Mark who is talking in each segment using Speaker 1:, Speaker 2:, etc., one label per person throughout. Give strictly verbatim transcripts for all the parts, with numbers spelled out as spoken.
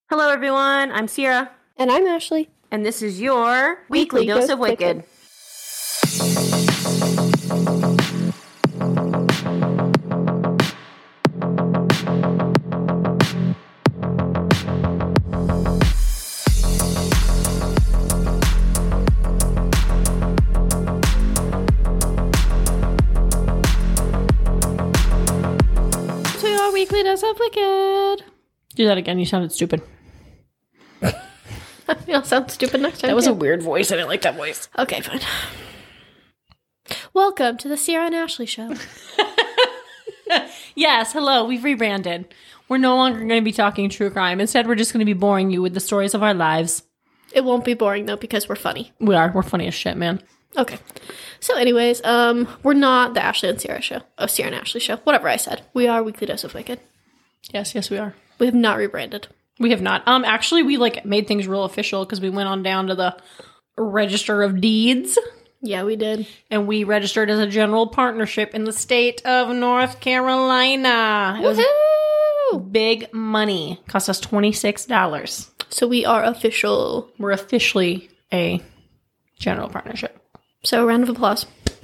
Speaker 1: Hello, everyone. I'm Sierra.
Speaker 2: And I'm Ashley.
Speaker 1: And this is your Weekly, Weekly Dose, Dose of Wicked. Wicked.
Speaker 2: To your Weekly Dose of Wicked.
Speaker 1: Do that again. You sounded stupid.
Speaker 2: I'll sound stupid next time.
Speaker 1: That was yeah. a weird voice. I didn't like that voice.
Speaker 2: Okay, fine. Welcome to the Sierra and Ashley Show.
Speaker 1: Yes, hello. We've rebranded. We're no longer going to be talking true crime. Instead, we're just going to be boring you with the stories of our lives.
Speaker 2: It won't be boring, though, because we're funny.
Speaker 1: We are. We're funny as shit, man.
Speaker 2: Okay. So anyways, um, we're not the Ashley and Sierra Show. Oh, Sierra and Ashley Show. Whatever I said. We are Weekly Dose of Wicked.
Speaker 1: Yes, yes, we are.
Speaker 2: We have not rebranded.
Speaker 1: We have not. Um, actually, we, like, made things real official because we went on down to the Register of Deeds.
Speaker 2: Yeah, we did.
Speaker 1: And we registered as a general partnership in the state of North Carolina. It
Speaker 2: Woohoo!
Speaker 1: was big money. Cost us twenty-six dollars.
Speaker 2: So we are official.
Speaker 1: We're officially a general partnership.
Speaker 2: So a round of applause.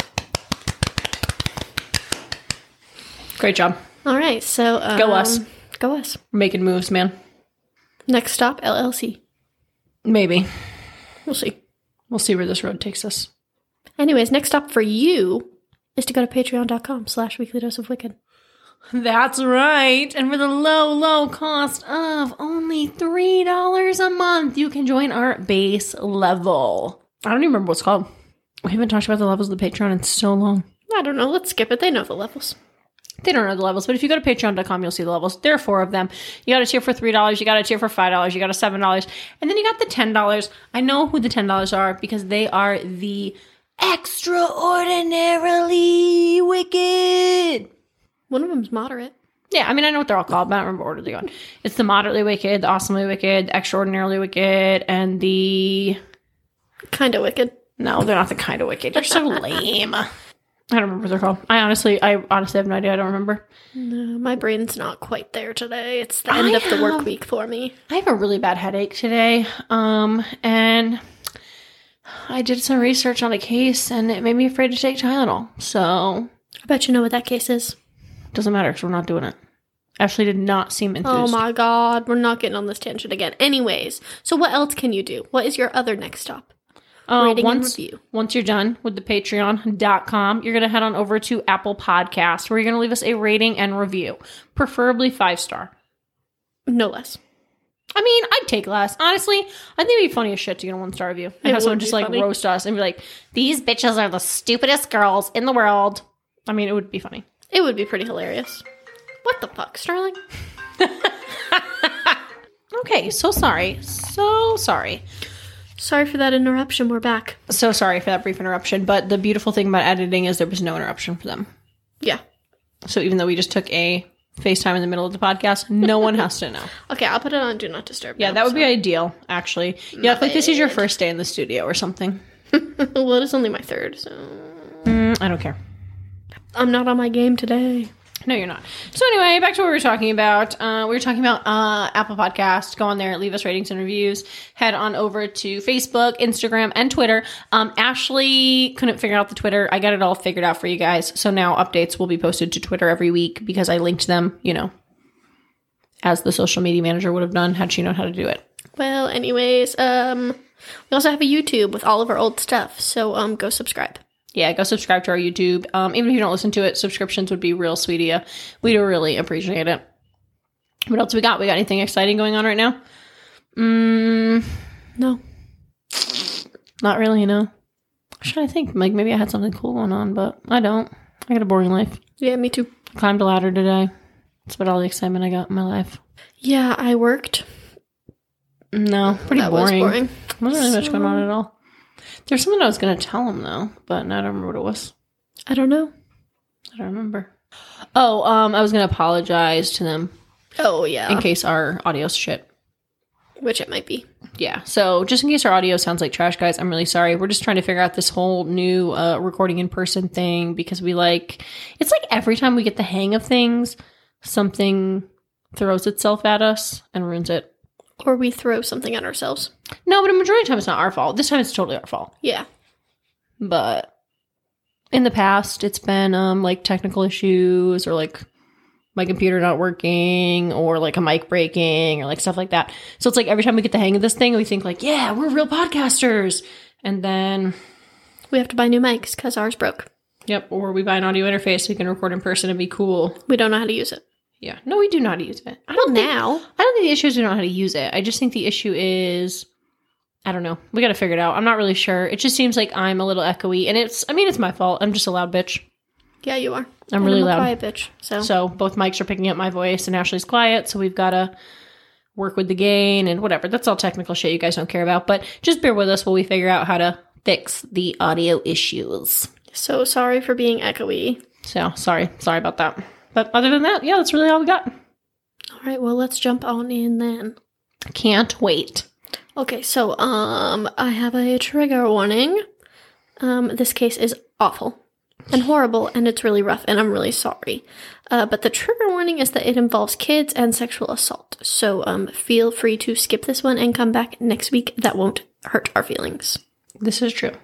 Speaker 1: Great job.
Speaker 2: All right, so... Um,
Speaker 1: go us.
Speaker 2: Go us.
Speaker 1: We're making moves, man.
Speaker 2: Next stop, L L C.
Speaker 1: Maybe.
Speaker 2: We'll see.
Speaker 1: We'll see where this road takes us.
Speaker 2: Anyways, next stop for you is to go to patreon.com slash weekly dose of wicked.
Speaker 1: That's right. And for the low, low cost of only three dollars a month, you can join our base level. I don't even remember what it's called. We haven't talked about the levels of the Patreon in so long.
Speaker 2: I don't know. Let's skip it. They know the levels.
Speaker 1: They don't know the levels, but if you go to patreon dot com, you'll see the levels. There are four of them. You got a tier for three dollars, you got a tier for five dollars, you got a seven dollars, and then you got the ten dollars. I know who the ten dollars are because they are the extraordinarily wicked.
Speaker 2: One of them's moderate.
Speaker 1: Yeah, I mean, I know what they're all called, but I don't remember what order they're going. It's the moderately wicked, the awesomely wicked, the extraordinarily wicked, and the...
Speaker 2: Kind of wicked.
Speaker 1: No, they're not the kind of wicked. They're so lame. I don't remember what they're called. I honestly, I honestly have no idea. I don't remember.
Speaker 2: No, my brain's not quite there today. It's the end
Speaker 1: I
Speaker 2: of the
Speaker 1: have,
Speaker 2: work week for me.
Speaker 1: I have a really bad headache today. Um, and I did some research on a case, and it made me afraid to take Tylenol. So
Speaker 2: I bet you know what that case is.
Speaker 1: Doesn't matter because we're not doing it. Ashley did not seem enthused.
Speaker 2: Oh my god, we're not getting on this tangent again. Anyways, so what else can you do? What is your other next stop?
Speaker 1: Uh,
Speaker 2: Rating
Speaker 1: once,
Speaker 2: and review. Once
Speaker 1: you're done with the patreon dot com, you're going to head on over to Apple Podcasts, where you're going to leave us a rating and review. Preferably five star.
Speaker 2: No less.
Speaker 1: I mean, I'd take less. Honestly, I think it'd be funny as shit to get a one-star review. And
Speaker 2: it
Speaker 1: have someone just, like,
Speaker 2: funny.
Speaker 1: roast us and be like, these bitches are the stupidest girls in the world. I mean, it would be funny.
Speaker 2: It would be pretty hilarious. What the fuck, Sterling?
Speaker 1: Okay, so sorry. So sorry.
Speaker 2: Sorry for that interruption. We're back.
Speaker 1: So sorry for that brief interruption, but the beautiful thing about editing is there was no interruption for them.
Speaker 2: Yeah.
Speaker 1: So even though we just took a FaceTime in the middle of the podcast, no one has to know.
Speaker 2: Okay, I'll put it on Do Not Disturb.
Speaker 1: Yeah,
Speaker 2: now,
Speaker 1: that would
Speaker 2: so.
Speaker 1: be ideal, actually. Yeah, I think this is your first day in the studio or something.
Speaker 2: Well, it is only my third, so...
Speaker 1: Mm, I don't care.
Speaker 2: I'm not on my game today.
Speaker 1: No, you're not. So anyway, back to what we were talking about. Uh, we were talking about uh, Apple Podcasts. Go on there, leave us ratings and reviews. Head on over to Facebook, Instagram, and Twitter. Um, Ashley couldn't figure out the Twitter. I got it all figured out for you guys. So now updates will be posted to Twitter every week because I linked them, you know, as the social media manager would have done had she known how to do it.
Speaker 2: Well, anyways, um, we also have a YouTube with all of our old stuff. So um, go subscribe.
Speaker 1: Yeah, go subscribe to our YouTube. Um, even if you don't listen to it, subscriptions would be real sweet of you. We do really appreciate it. What else we got? We got anything exciting going on right now? Mm,
Speaker 2: no.
Speaker 1: Not really, you know. Should I think? Like, maybe I had something cool going on, but I don't. I got a boring life.
Speaker 2: Yeah, me too.
Speaker 1: I climbed a ladder today. That's about all the excitement I got in my life.
Speaker 2: Yeah, I worked.
Speaker 1: No, pretty
Speaker 2: that
Speaker 1: boring.
Speaker 2: was boring.
Speaker 1: Wasn't really
Speaker 2: so...
Speaker 1: much going on at all. There's something I was going to tell him, though, but I don't remember what it was.
Speaker 2: I don't know.
Speaker 1: I don't remember. Oh, um, I was going to apologize to them.
Speaker 2: Oh, yeah.
Speaker 1: In case our audio's shit.
Speaker 2: Which it might be.
Speaker 1: Yeah, so just in case our audio sounds like trash, guys, I'm really sorry. We're just trying to figure out this whole new uh, recording in person thing because we like, it's like every time we get the hang of things, something throws itself at us and ruins it.
Speaker 2: Or we throw something at ourselves.
Speaker 1: No, but a majority of the time it's not our fault. This time it's totally our fault.
Speaker 2: Yeah.
Speaker 1: But in the past, it's been um like technical issues or like my computer not working or like a mic breaking or like stuff like that. So it's like every time we get the hang of this thing, we think like, yeah, we're real podcasters. And then
Speaker 2: we have to buy new mics because ours broke.
Speaker 1: Yep. Or we buy an audio interface so we can record in person and be cool.
Speaker 2: We don't know how to use it.
Speaker 1: Yeah. No, we do know how to use it. I don't think,
Speaker 2: now.
Speaker 1: I don't think the issue is we don't know how to use it. I just think the issue is, I don't know. We got to figure it out. I'm not really sure. It just seems like I'm a little echoey. And it's, I mean, it's my fault. I'm just a loud bitch.
Speaker 2: Yeah, you are.
Speaker 1: I'm
Speaker 2: and
Speaker 1: really
Speaker 2: I'm a
Speaker 1: loud.
Speaker 2: quiet bitch. So.
Speaker 1: so both mics are picking up my voice and Ashley's quiet. So we've got to work with the gain and whatever. That's all technical shit you guys don't care about. But just bear with us while we figure out how to fix the audio issues.
Speaker 2: So sorry for being echoey.
Speaker 1: So sorry. Sorry about that. But other than that, yeah, that's really all we got.
Speaker 2: All right. Well, let's jump on in then.
Speaker 1: Can't wait.
Speaker 2: Okay. So um, I have a trigger warning. Um, this case is awful and horrible, and it's really rough, and I'm really sorry. Uh, but the trigger warning is that it involves kids and sexual assault. So um, feel free to skip this one and come back next week. That won't hurt our feelings.
Speaker 1: This is true.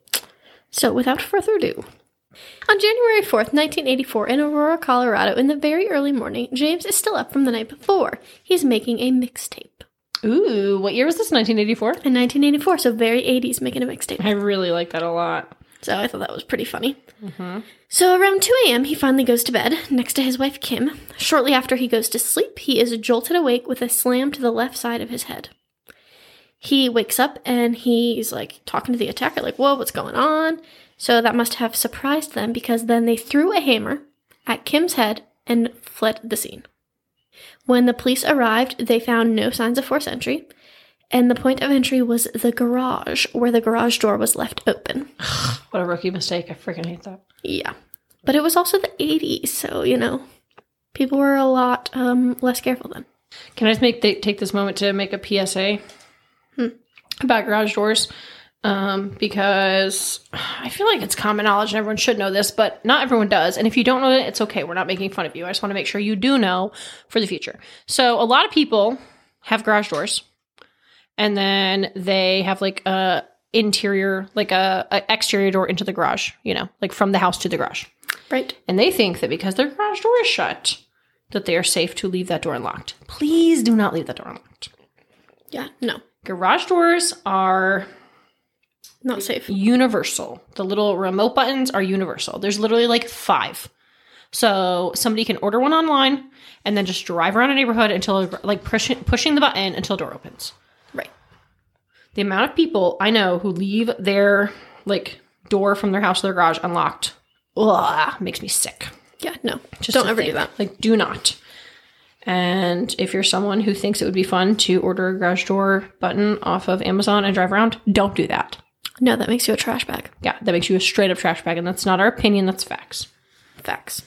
Speaker 2: So without further ado, on January fourth, nineteen eighty-four, in Aurora, Colorado, in the very early morning, James is still up from the night before. He's making a mixtape.
Speaker 1: Ooh, what year was this? nineteen eighty-four?
Speaker 2: In nineteen eighty-four, so very eighties, making a mixtape.
Speaker 1: I really like that a lot.
Speaker 2: So I thought that was pretty funny.
Speaker 1: Mm-hmm.
Speaker 2: So around two a.m., he finally goes to bed, next to his wife, Kim. Shortly after he goes to sleep, he is jolted awake with a slam to the left side of his head. He wakes up, and he's, like, talking to the attacker, like, whoa, what's going on? So that must have surprised them, because then they threw a hammer at Kim's head and fled the scene. When the police arrived, they found no signs of forced entry, and the point of entry was the garage, where the garage door was left open.
Speaker 1: What a rookie mistake. I freaking hate that.
Speaker 2: Yeah. But it was also the eighties, so, you know, people were a lot um, less careful then.
Speaker 1: Can I just make th- take this moment to make a P S A
Speaker 2: Hmm.
Speaker 1: about garage doors? Um, because I feel like it's common knowledge and everyone should know this, but not everyone does. And if you don't know it, it's okay. We're not making fun of you. I just want to make sure you do know for the future. So a lot of people have garage doors, and then they have like a interior, like a, a exterior door into the garage, you know, like from the house to the garage.
Speaker 2: Right.
Speaker 1: And they think that because their garage door is shut, that they are safe to leave that door unlocked. Please do not leave that door unlocked.
Speaker 2: Yeah, no.
Speaker 1: Garage doors are
Speaker 2: Not safe.
Speaker 1: universal. The little remote buttons are universal. There's literally like five. So somebody can order one online and then just drive around a neighborhood until, like, push, pushing the button until the door opens.
Speaker 2: Right.
Speaker 1: The amount of people I know who leave their, like, door from their house to their garage unlocked, ugh, makes me sick.
Speaker 2: Yeah, no.
Speaker 1: Just
Speaker 2: Don't
Speaker 1: to
Speaker 2: ever
Speaker 1: think.
Speaker 2: do that.
Speaker 1: Like, do not. And if you're someone who thinks it would be fun to order a garage door button off of Amazon and drive around, don't do that.
Speaker 2: No, that makes you a trash bag.
Speaker 1: Yeah, that makes you a straight up trash bag, and that's not our opinion, that's facts.
Speaker 2: Facts.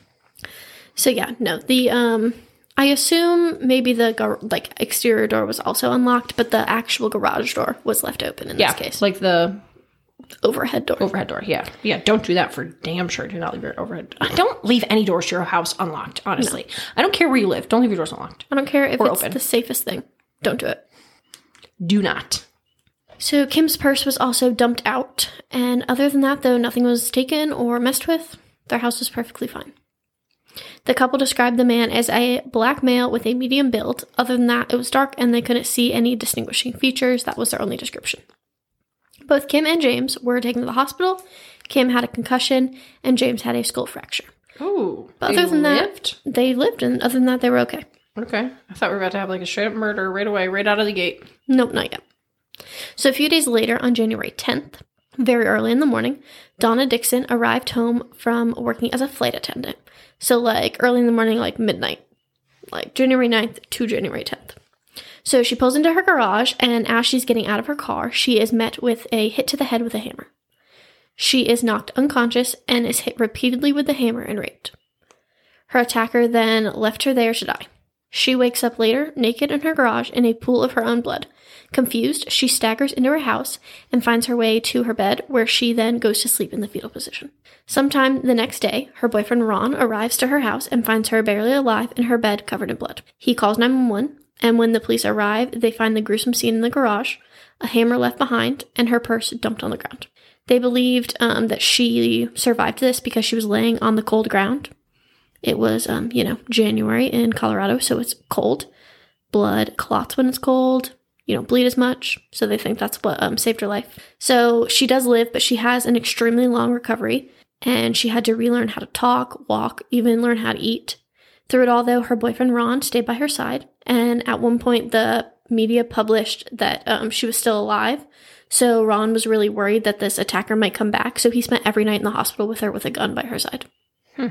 Speaker 2: So yeah, no. The um I assume maybe the gar- like exterior door was also unlocked, but the actual garage door was left open in
Speaker 1: Yeah,
Speaker 2: this case.
Speaker 1: like the
Speaker 2: Overhead door.
Speaker 1: overhead door. Yeah. Yeah, don't do that for damn sure. Do not leave your overhead. Don't leave any doors to your house unlocked, honestly. No. I don't care where you live. Don't leave your doors unlocked.
Speaker 2: I don't care if
Speaker 1: or
Speaker 2: it's
Speaker 1: open.
Speaker 2: the safest thing. Don't do it.
Speaker 1: Do not.
Speaker 2: So Kim's purse was also dumped out, and other than that, though, nothing was taken or messed with. Their house was perfectly fine. The couple described the man as a black male with a medium build. Other than that, it was dark, and they couldn't see any distinguishing features. That was their only description. Both Kim and James were taken to the hospital. Kim had a concussion, and James had a skull fracture.
Speaker 1: Oh,
Speaker 2: But other than
Speaker 1: lived?
Speaker 2: that, they lived, and other than that, they were okay.
Speaker 1: Okay. I thought we were about to have like a straight up murder right away, right out of the gate.
Speaker 2: Nope, not yet. So a few days later, on January tenth, very early in the morning, Donna Dixon arrived home from working as a flight attendant. So like early in the morning, like midnight, like January ninth to January tenth. So she pulls into her garage, and as she's getting out of her car, she is met with a hit to the head with a hammer. She is knocked unconscious and is hit repeatedly with the hammer and raped. Her attacker then left her there to die. She wakes up later, naked in her garage, in a pool of her own blood. Confused, she staggers into her house and finds her way to her bed, where she then goes to sleep in the fetal position. Sometime the next day, her boyfriend Ron arrives to her house and finds her barely alive in her bed covered in blood. He calls nine one one, And when the police arrive, they find the gruesome scene in the garage, a hammer left behind, and her purse dumped on the ground. They believed um, that she survived this because she was laying on the cold ground. It was, um, you know, January in Colorado, so it's cold. Blood clots when it's cold. You don't bleed as much, so they think that's what um, saved her life. So she does live, but she has an extremely long recovery, and she had to relearn how to talk, walk, even learn how to eat. Through it all, though, her boyfriend Ron stayed by her side, and at one point the media published that um, she was still alive, so Ron was really worried that this attacker might come back, so he spent every night in the hospital with her with a gun by her side.
Speaker 1: Hmm.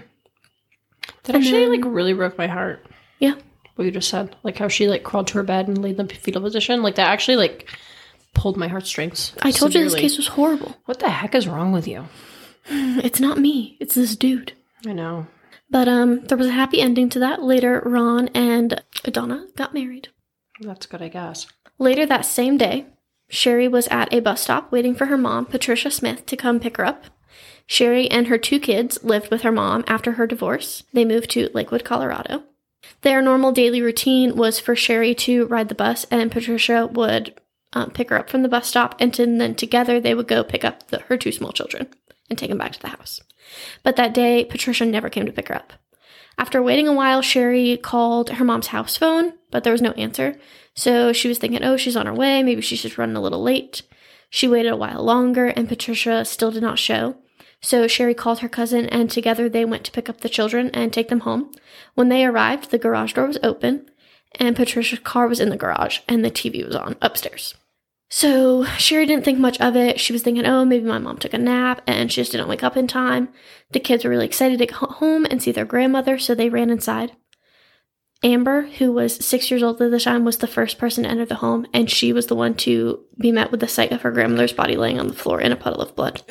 Speaker 1: That and actually, then, like, really broke my heart.
Speaker 2: Yeah.
Speaker 1: What you just said. Like, how she, like, crawled to her bed and laid in the fetal position. Like, that actually, like, pulled my heartstrings.
Speaker 2: I told
Speaker 1: severely.
Speaker 2: you this case was horrible.
Speaker 1: What the heck is wrong with you?
Speaker 2: It's not me. It's this dude.
Speaker 1: I know.
Speaker 2: But um, there was a happy ending to that. Later, Ron and Donna got married.
Speaker 1: That's good, I guess.
Speaker 2: Later that same day, Sherry was at a bus stop waiting for her mom, Patricia Smith, to come pick her up. Sherry and her two kids lived with her mom after her divorce. They moved to Lakewood, Colorado. Their normal daily routine was for Sherry to ride the bus, and Patricia would um, pick her up from the bus stop, and then together they would go pick up the, her two small children and take them back to the house. But that day, Patricia never came to pick her up. After waiting a while, Sherry called her mom's house phone, but there was no answer. So she was thinking, oh, she's on her way. Maybe she's just running a little late. She waited a while longer, and Patricia still did not show. So Sherry called her cousin, and together they went to pick up the children and take them home. When they arrived, the garage door was open, and Patricia's car was in the garage, and the T V was on upstairs. So Sherry didn't think much of it. She was thinking, oh, maybe my mom took a nap, and she just didn't wake up in time. The kids were really excited to go home and see their grandmother, so they ran inside. Amber, who was six years old at the time, was the first person to enter the home, and she was the one to be met with the sight of her grandmother's body laying on the floor in a puddle of blood.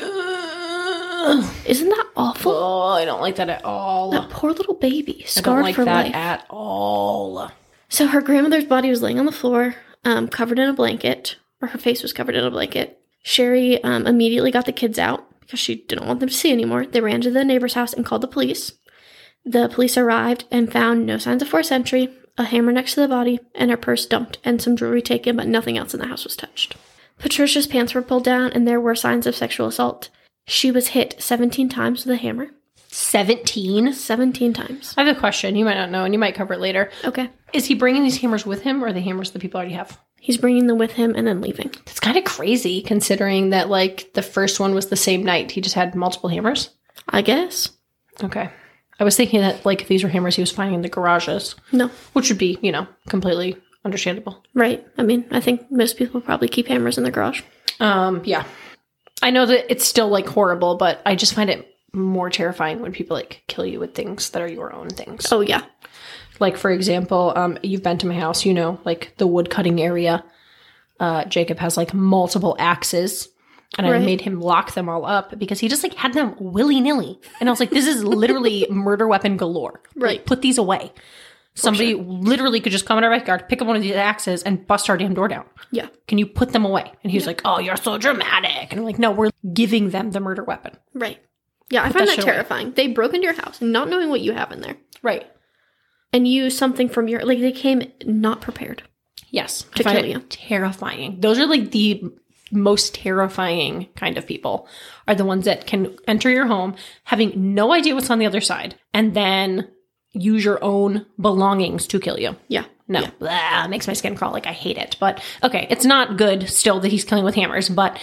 Speaker 2: Isn't that awful?
Speaker 1: Oh, I don't like that at all.
Speaker 2: That poor little baby, scarred
Speaker 1: I don't like
Speaker 2: for
Speaker 1: that
Speaker 2: life.
Speaker 1: at all.
Speaker 2: So her grandmother's body was laying on the floor, um, covered in a blanket, or her face was covered in a blanket. Sherry um, immediately got the kids out because she didn't want them to see anymore. They ran to the neighbor's house and called the police. The police arrived and found no signs of forced entry, a hammer next to the body, and her purse dumped, and some jewelry taken, but nothing else in the house was touched. Patricia's pants were pulled down, and there were signs of sexual assault. She was hit seventeen times with a hammer.
Speaker 1: seventeen?
Speaker 2: seventeen times.
Speaker 1: I have a question. You might not know, and you might cover it later.
Speaker 2: Okay.
Speaker 1: Is he bringing these hammers with him, or are the hammers the people already have?
Speaker 2: He's bringing them with him and then leaving.
Speaker 1: That's kind of crazy, considering that, like, the first one was the same night. He just had multiple hammers?
Speaker 2: I guess.
Speaker 1: Okay. I was thinking that, like, if these were hammers he was finding in the garages.
Speaker 2: No.
Speaker 1: Which would be, you know, completely understandable.
Speaker 2: Right. I mean, I think most people probably keep hammers in their garage.
Speaker 1: Um, yeah. I know that it's still, like, horrible, but I just find it more terrifying when people, like, kill you with things that are your own things.
Speaker 2: Oh, yeah.
Speaker 1: Like, for example, um, you've been to my house, you know, like, the wood cutting area. Uh, Jacob has, like, multiple axes. And right. I made him lock them all up because he just, like, had them willy-nilly. And I was like, this is literally murder weapon galore.
Speaker 2: Right.
Speaker 1: Like, put these away. Somebody sure. literally could just come in our backyard, pick up one of these axes, and bust our damn door down.
Speaker 2: Yeah.
Speaker 1: Can you put them away? And he was yeah. like, oh, you're so dramatic. And I'm like, no, we're giving them the murder weapon.
Speaker 2: Right. Yeah, I
Speaker 1: put
Speaker 2: find
Speaker 1: that,
Speaker 2: that terrifying. Away. They broke into your house, not knowing what you have in there.
Speaker 1: Right.
Speaker 2: And used something from your, like, they came not prepared.
Speaker 1: Yes.
Speaker 2: To
Speaker 1: I find
Speaker 2: kill
Speaker 1: it
Speaker 2: you.
Speaker 1: Terrifying. Those are, like, the most terrifying kind of people are the ones that can enter your home having no idea what's on the other side and then use your own belongings to kill you.
Speaker 2: Yeah.
Speaker 1: No.
Speaker 2: Yeah.
Speaker 1: Blah, makes my skin crawl. Like, I hate it. But, okay, it's not good still that he's killing with hammers, but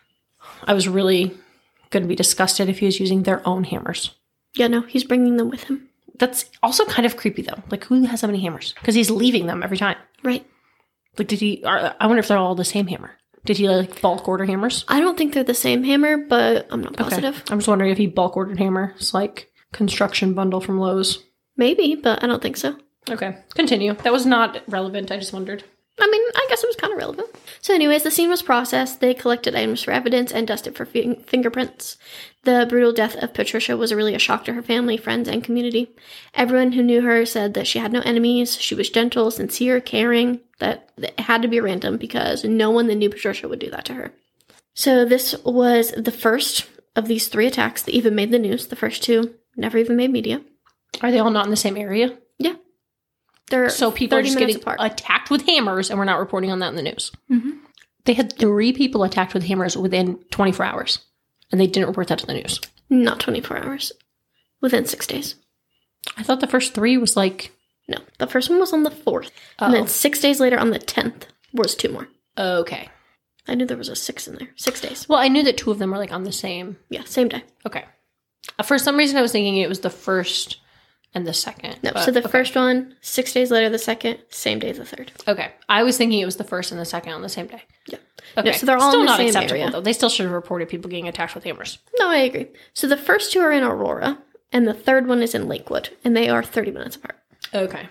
Speaker 1: I was really going to be disgusted if he was using their own hammers.
Speaker 2: Yeah, no, he's bringing them with him.
Speaker 1: That's also kind of creepy, though. Like, who has so many hammers? Because he's leaving them every time.
Speaker 2: Right.
Speaker 1: Like, did he... Are, I wonder if they're all the same hammer. Did he, like, bulk order hammers?
Speaker 2: I don't think they're the same hammer, but I'm not positive.
Speaker 1: Okay. I'm just wondering if he bulk ordered hammers, like, construction bundle from Lowe's.
Speaker 2: Maybe, but I don't think so.
Speaker 1: Okay. Continue. That was not relevant. I just wondered.
Speaker 2: I mean, I guess it was kind of relevant. So anyways, the scene was processed. They collected items for evidence and dusted for f- fingerprints. The brutal death of Patricia was really a shock to her family, friends, and community. Everyone who knew her said that she had no enemies. She was gentle, sincere, caring. That it had to be random because no one that knew Patricia would do that to her. So this was the first of these three attacks that even made the news. The first two never even made media.
Speaker 1: Are they all not in the same area?
Speaker 2: Yeah. They're
Speaker 1: So people are
Speaker 2: thirty
Speaker 1: just
Speaker 2: minutes
Speaker 1: getting
Speaker 2: apart.
Speaker 1: attacked with hammers, and we're not reporting on that in the news.
Speaker 2: Mm-hmm.
Speaker 1: They had three people attacked with hammers within twenty-four hours, and they didn't report that to the news.
Speaker 2: Not twenty-four hours. Within six days.
Speaker 1: I thought the first three was like...
Speaker 2: No, the first one was on the fourth.
Speaker 1: Uh-oh.
Speaker 2: And then six days later on the tenth was two more.
Speaker 1: Okay.
Speaker 2: I knew there was a six in there. Six days.
Speaker 1: Well, I knew that two of them were like on the same...
Speaker 2: Yeah, same day.
Speaker 1: Okay. Uh, For some reason, I was thinking it was the first and the second.
Speaker 2: No,
Speaker 1: but-
Speaker 2: so the
Speaker 1: okay.
Speaker 2: first one, six days later, the second, same day, the third.
Speaker 1: Okay. I was thinking it was the first and the second on the same day.
Speaker 2: Yeah.
Speaker 1: Okay.
Speaker 2: No, so they're all
Speaker 1: Still
Speaker 2: in the
Speaker 1: not
Speaker 2: same
Speaker 1: acceptable,
Speaker 2: area.
Speaker 1: though. They still should have reported people getting attacked with hammers.
Speaker 2: No, I agree. So the first two are in Aurora, and the third one is in Lakewood, and they are thirty minutes apart.
Speaker 1: Okay.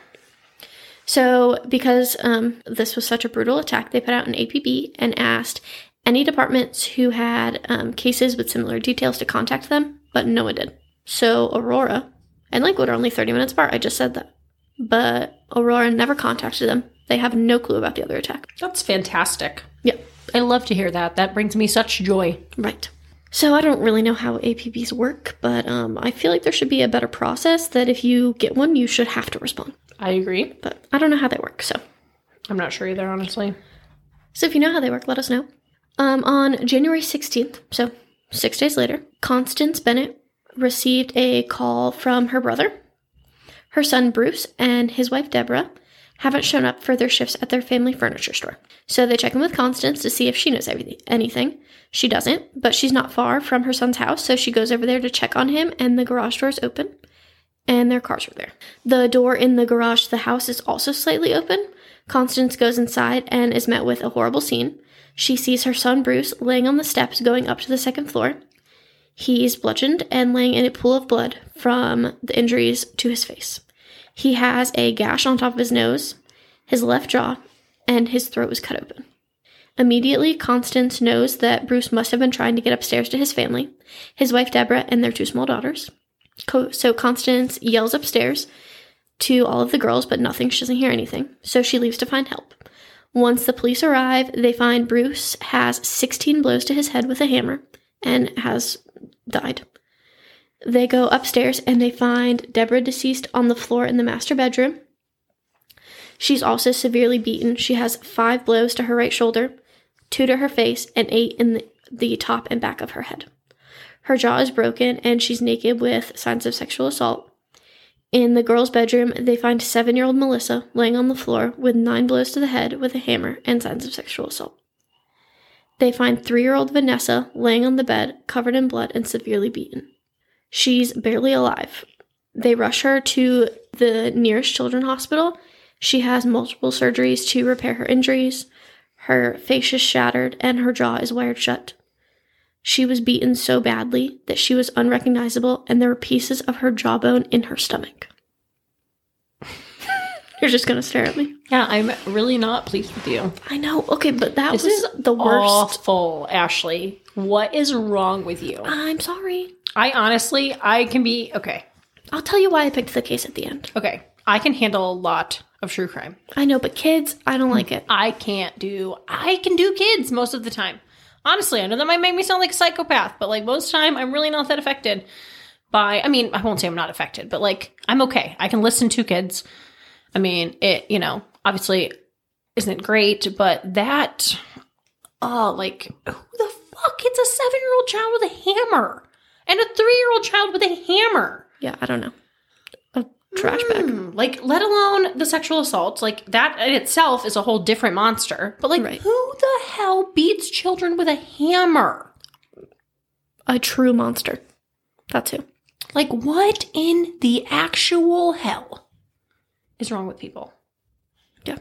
Speaker 2: So because um, this was such a brutal attack, they put out an A P B and asked any departments who had um, cases with similar details to contact them, but no one did. So Aurora and Lakewood are only thirty minutes apart. I just said that. But Aurora never contacted them. They have no clue about the other attack.
Speaker 1: That's fantastic.
Speaker 2: Yeah.
Speaker 1: I love to hear that. That brings me such joy.
Speaker 2: Right. So I don't really know how A P Bs work, but um, I feel like there should be a better process that if you get one, you should have to respond.
Speaker 1: I agree.
Speaker 2: But I don't know how they work, so.
Speaker 1: I'm not sure either, honestly.
Speaker 2: So if you know how they work, let us know. Um, on January sixteenth, so six days later, Constance Bennett received a call from her brother. Her son Bruce and his wife Deborah haven't shown up for their shifts at their family furniture store. So they check in with Constance to see if she knows everything, anything. She doesn't, but she's not far from her son's house, so she goes over there to check on him, and the garage door is open, and their cars are there. The door in the garage to the house is also slightly open. Constance goes inside and is met with a horrible scene. She sees her son Bruce laying on the steps going up to the second floor. He's bludgeoned and laying in a pool of blood from the injuries to his face. He has a gash on top of his nose, his left jaw, and his throat was cut open. Immediately, Constance knows that Bruce must have been trying to get upstairs to his family, his wife Deborah, and their two small daughters. So Constance yells upstairs to all of the girls, but nothing. She doesn't hear anything. So she leaves to find help. Once the police arrive, they find Bruce has sixteen blows to his head with a hammer and has died. They go upstairs and they find Deborah deceased on the floor in the master bedroom. She's also severely beaten. She has five blows to her right shoulder, two to her face, and eight in the, the top and back of her head. Her jaw is broken and she's naked with signs of sexual assault. In the girls' bedroom, they find seven-year-old Melissa laying on the floor with nine blows to the head with a hammer and signs of sexual assault. They find three-year-old Vanessa laying on the bed, covered in blood and severely beaten. She's barely alive. They rush her to the nearest children's hospital. She has multiple surgeries to repair her injuries. Her face is shattered and her jaw is wired shut. She was beaten so badly that she was unrecognizable, and there were pieces of her jawbone in her stomach. You're just gonna stare at me.
Speaker 1: Yeah, I'm really not pleased with you.
Speaker 2: I know. Okay, but that
Speaker 1: This
Speaker 2: was
Speaker 1: is
Speaker 2: the worst.
Speaker 1: awful, Ashley. What is wrong with you?
Speaker 2: I'm sorry.
Speaker 1: I honestly, I can be, okay.
Speaker 2: I'll tell you why I picked the case at the end.
Speaker 1: Okay. I can handle a lot of true crime.
Speaker 2: I know, but kids, I don't like it.
Speaker 1: I can't do, I can do kids most of the time. Honestly, I know that might make me sound like a psychopath, but like most time, I'm really not that affected by, I mean, I won't say I'm not affected, but like, I'm okay. I can listen to kids. I mean, it, you know, obviously isn't great, but that, oh, like, who the fuck hits a seven-year-old child with a hammer? And a three-year-old child with a hammer?
Speaker 2: Yeah, I don't know. A trash bag.
Speaker 1: Mm, like, let alone the sexual assault. Like, that in itself is a whole different monster. But, like,
Speaker 2: Right.
Speaker 1: who the hell beats children with a hammer?
Speaker 2: A true monster. That's who.
Speaker 1: Like, what in the actual hell is wrong with people?
Speaker 2: Yeah.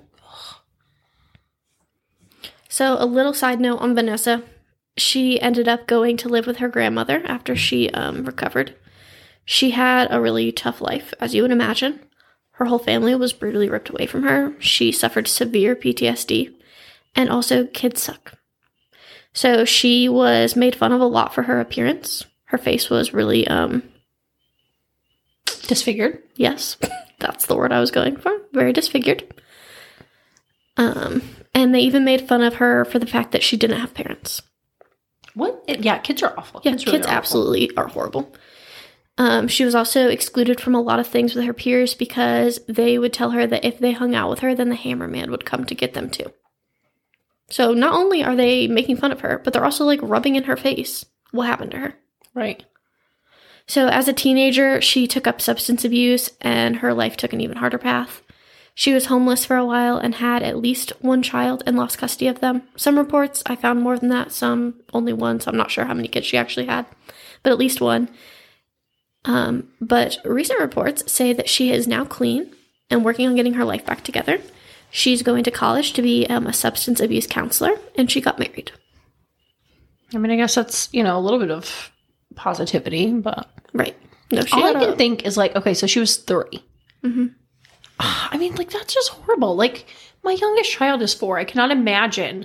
Speaker 2: So, a little side note on Vanessa. She ended up going to live with her grandmother after she um, recovered. She had a really tough life, as you would imagine. Her whole family was brutally ripped away from her. She suffered severe P T S D, and also kids suck. So she was made fun of a lot for her appearance. Her face was really, um...
Speaker 1: disfigured?
Speaker 2: Yes, that's the word I was going for. Very disfigured. Um, and they even made fun of her for the fact that she didn't have parents.
Speaker 1: What? It, yeah, kids are awful.
Speaker 2: Yeah,
Speaker 1: kids,
Speaker 2: kids,
Speaker 1: really are awful.
Speaker 2: absolutely are horrible. Um, she was also excluded from a lot of things with her peers because they would tell her that if they hung out with her, then the Hammerman would come to get them too. So not only are they making fun of her, but they're also like rubbing in her face what happened to her.
Speaker 1: Right.
Speaker 2: So as a teenager, she took up substance abuse and her life took an even harder path. She was homeless for a while and had at least one child and lost custody of them. Some reports, I found more than that, some only one, so I'm not sure how many kids she actually had, but at least one. Um, but recent reports say that she is now clean and working on getting her life back together. She's going to college to be um, a substance abuse counselor, and she got married.
Speaker 1: I mean, I guess that's, you know, a little bit of positivity, but...
Speaker 2: Right. No, she
Speaker 1: all I
Speaker 2: had
Speaker 1: can
Speaker 2: a-
Speaker 1: think is like, okay, so she was three.
Speaker 2: Mm-hmm.
Speaker 1: I mean, like, that's just horrible. Like, my youngest child is four. I cannot imagine,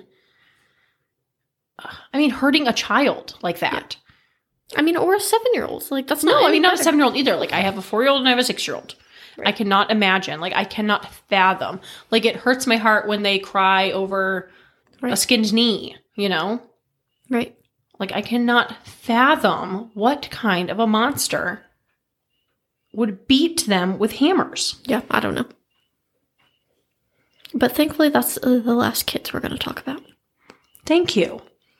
Speaker 1: I mean, hurting a child like that.
Speaker 2: I mean, or a seven-year-old. Like, that's not
Speaker 1: No, I
Speaker 2: any
Speaker 1: mean, not a
Speaker 2: better.
Speaker 1: seven-year-old either. Like, I have a four-year-old and I have a six-year-old.
Speaker 2: Right.
Speaker 1: I cannot imagine. Like, I cannot fathom. Like, it hurts my heart when they cry over
Speaker 2: Right.
Speaker 1: a skinned knee, you know?
Speaker 2: Right.
Speaker 1: Like, I cannot fathom what kind of a monster would beat them with hammers.
Speaker 2: Yeah, I don't know. But thankfully, that's uh, the last kids we're going to talk about.
Speaker 1: Thank you.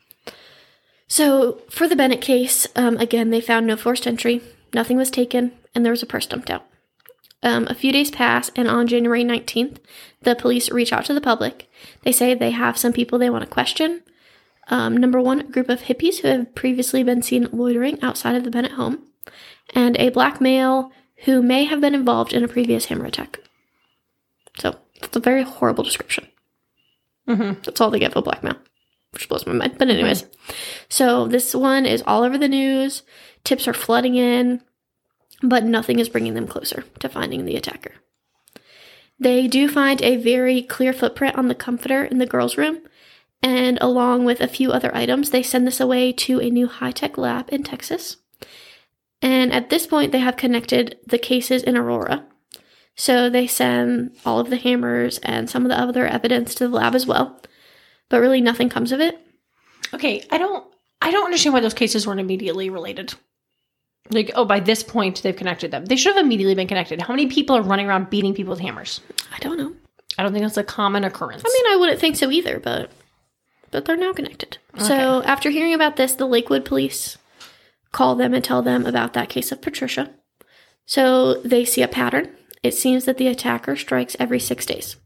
Speaker 2: So, for the Bennett case, um, again, they found no forced entry, nothing was taken, and there was a purse dumped out. Um, a few days pass, and on January nineteenth, the police reach out to the public. They say they have some people they want to question. Um, number one, a group of hippies who have previously been seen loitering outside of the Bennett home, and a black male who may have been involved in a previous hammer attack. So, that's a very horrible description.
Speaker 1: Mm-hmm.
Speaker 2: That's all they get for black male, which blows my mind. But anyways, mm-hmm. So this one is all over the news. Tips are flooding in, but nothing is bringing them closer to finding the attacker. They do find a very clear footprint on the comforter in the girls' room, and along with a few other items, they send this away to a new high-tech lab in Texas. And at this point, they have connected the cases in Aurora. So they send all of the hammers and some of the other evidence to the lab as well. But really nothing comes of it.
Speaker 1: Okay, I don't I don't understand why those cases weren't immediately related. Like, oh, by this point, they've connected them. They should have immediately been connected. How many people are running around beating people with hammers?
Speaker 2: I don't know.
Speaker 1: I don't think that's a common occurrence.
Speaker 2: I mean, I wouldn't think so either, but but they're now connected. Okay. So after hearing about this, the Lakewood police call them and tell them about that case of Patricia. So they see a pattern. It seems that the attacker strikes every six days.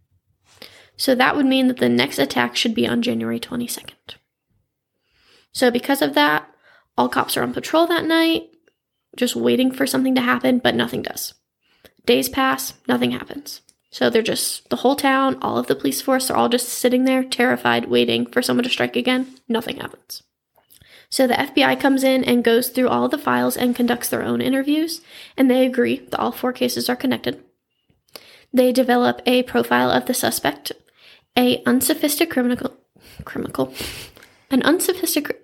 Speaker 2: So that would mean that the next attack should be on January twenty-second. So because of that, all cops are on patrol that night, just waiting for something to happen, but nothing does. Days pass, nothing happens. So they're just, the whole town, all of the police force, are all just sitting there, terrified, waiting for someone to strike again. Nothing happens. So the F B I comes in and goes through all the files and conducts their own interviews, and they agree that all four cases are connected. They develop a profile of the suspect, a unsophisticated criminal, criminal, an unsophisticated,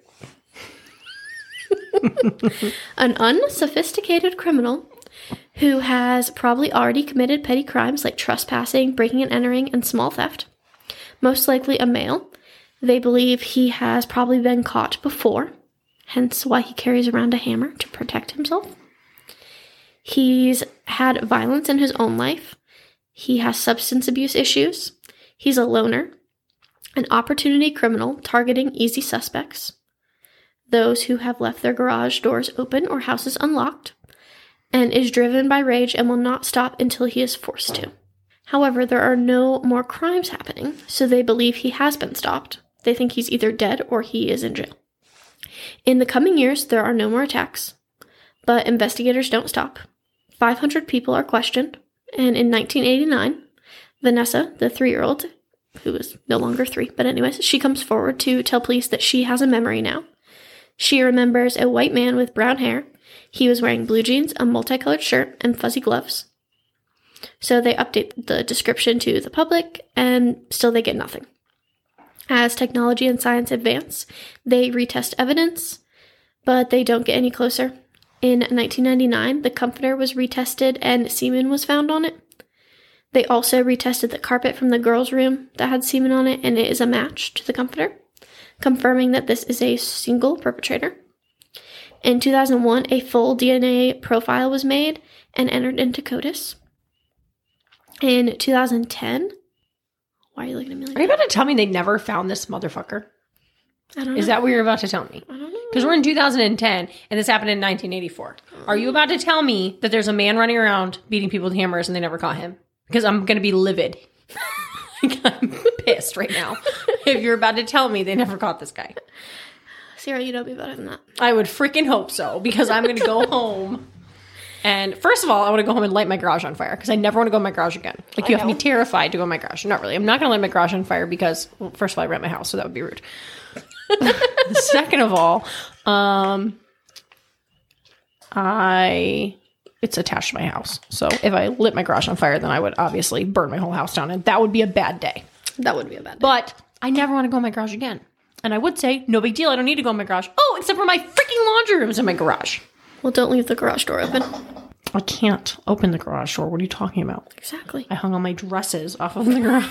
Speaker 2: an unsophisticated criminal who has probably already committed petty crimes like trespassing, breaking and entering, and small theft. Most likely a male. They believe he has probably been caught before, hence why he carries around a hammer to protect himself. He's had violence in his own life. He has substance abuse issues. He's a loner, an opportunity criminal targeting easy suspects, those who have left their garage doors open or houses unlocked, and is driven by rage and will not stop until he is forced to. However, there are no more crimes happening, so they believe he has been stopped. They think he's either dead or he is in jail. In the coming years, there are no more attacks, but investigators don't stop. five hundred people are questioned, and in nineteen eighty-nine, Vanessa, the three-year-old, who is no longer three, but anyways, she comes forward to tell police that she has a memory now. She remembers a white man with brown hair. He was wearing blue jeans, a multicolored shirt, and fuzzy gloves. So they update the description to the public, and still they get nothing. As technology and science advance, they retest evidence, but they don't get any closer. In nineteen ninety-nine, the comforter was retested and semen was found on it. They also retested the carpet from the girls' room that had semen on it, and it is a match to the comforter, confirming that this is a single perpetrator. In two thousand one, a full D N A profile was made and entered into CODIS. In two thousand ten, why are you looking at me like
Speaker 1: Are you
Speaker 2: that?
Speaker 1: about to tell me they never found this motherfucker?
Speaker 2: I don't know.
Speaker 1: Is that what you're about to tell me?
Speaker 2: I don't know.
Speaker 1: Because we're in two thousand ten, and this happened in nineteen eighty-four. Are you about to tell me that there's a man running around beating people with hammers and they never caught him? Because I'm going to be livid. I'm pissed right now. If you're about to tell me they never caught this guy.
Speaker 2: Sarah, you know me better than that.
Speaker 1: I would freaking hope so, because I'm going to go home. And first of all, I want to go home and light my garage on fire, because I never want to go in my garage again. Like, you
Speaker 2: I
Speaker 1: have to
Speaker 2: know.
Speaker 1: be terrified to go in my garage. Not really. I'm not going to light my garage on fire because, well, first of all, I rent my house, so that would be rude. Second of all, um, I it's attached to my house. So if I lit my garage on fire, then I would obviously burn my whole house down, and that would be a bad day.
Speaker 2: That would be a bad day.
Speaker 1: But I never want to go in my garage again. And I would say, no big deal. I don't need to go in my garage. Oh, except for my freaking laundry room is in my garage.
Speaker 2: Well, don't leave the garage door open.
Speaker 1: I can't open the garage door. What are you talking about?
Speaker 2: Exactly.
Speaker 1: I hung all my dresses off of the garage.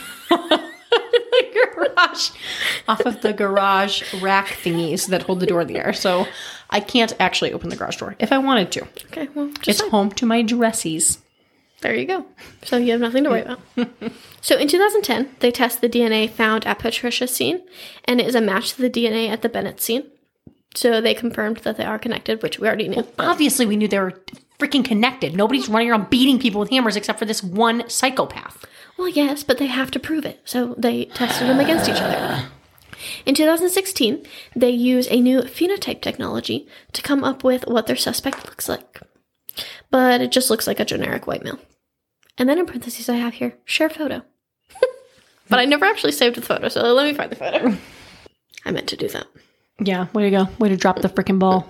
Speaker 1: the garage. Off of the garage rack thingies that hold the door in the air. So I can't actually open the garage door if I wanted to.
Speaker 2: Okay, well, just
Speaker 1: It's
Speaker 2: fine.
Speaker 1: home to my dressies.
Speaker 2: There you go. So you have nothing to worry about. So in two thousand ten, they test the D N A found at Patricia's scene, and it is a match to the D N A at the Bennett scene. So they confirmed that they are connected, which we already knew.
Speaker 1: Obviously, we knew they were freaking connected. Nobody's running around beating people with hammers except for this one psychopath.
Speaker 2: Well, yes, but they have to prove it. So they tested them against each other. In two thousand sixteen, they use a new phenotype technology to come up with what their suspect looks like. But it just looks like a generic white male. And then in parentheses I have here, share photo. But I never actually saved the photo, so let me find the photo. I meant to do that.
Speaker 1: Yeah, way to go. Way to drop the freaking ball.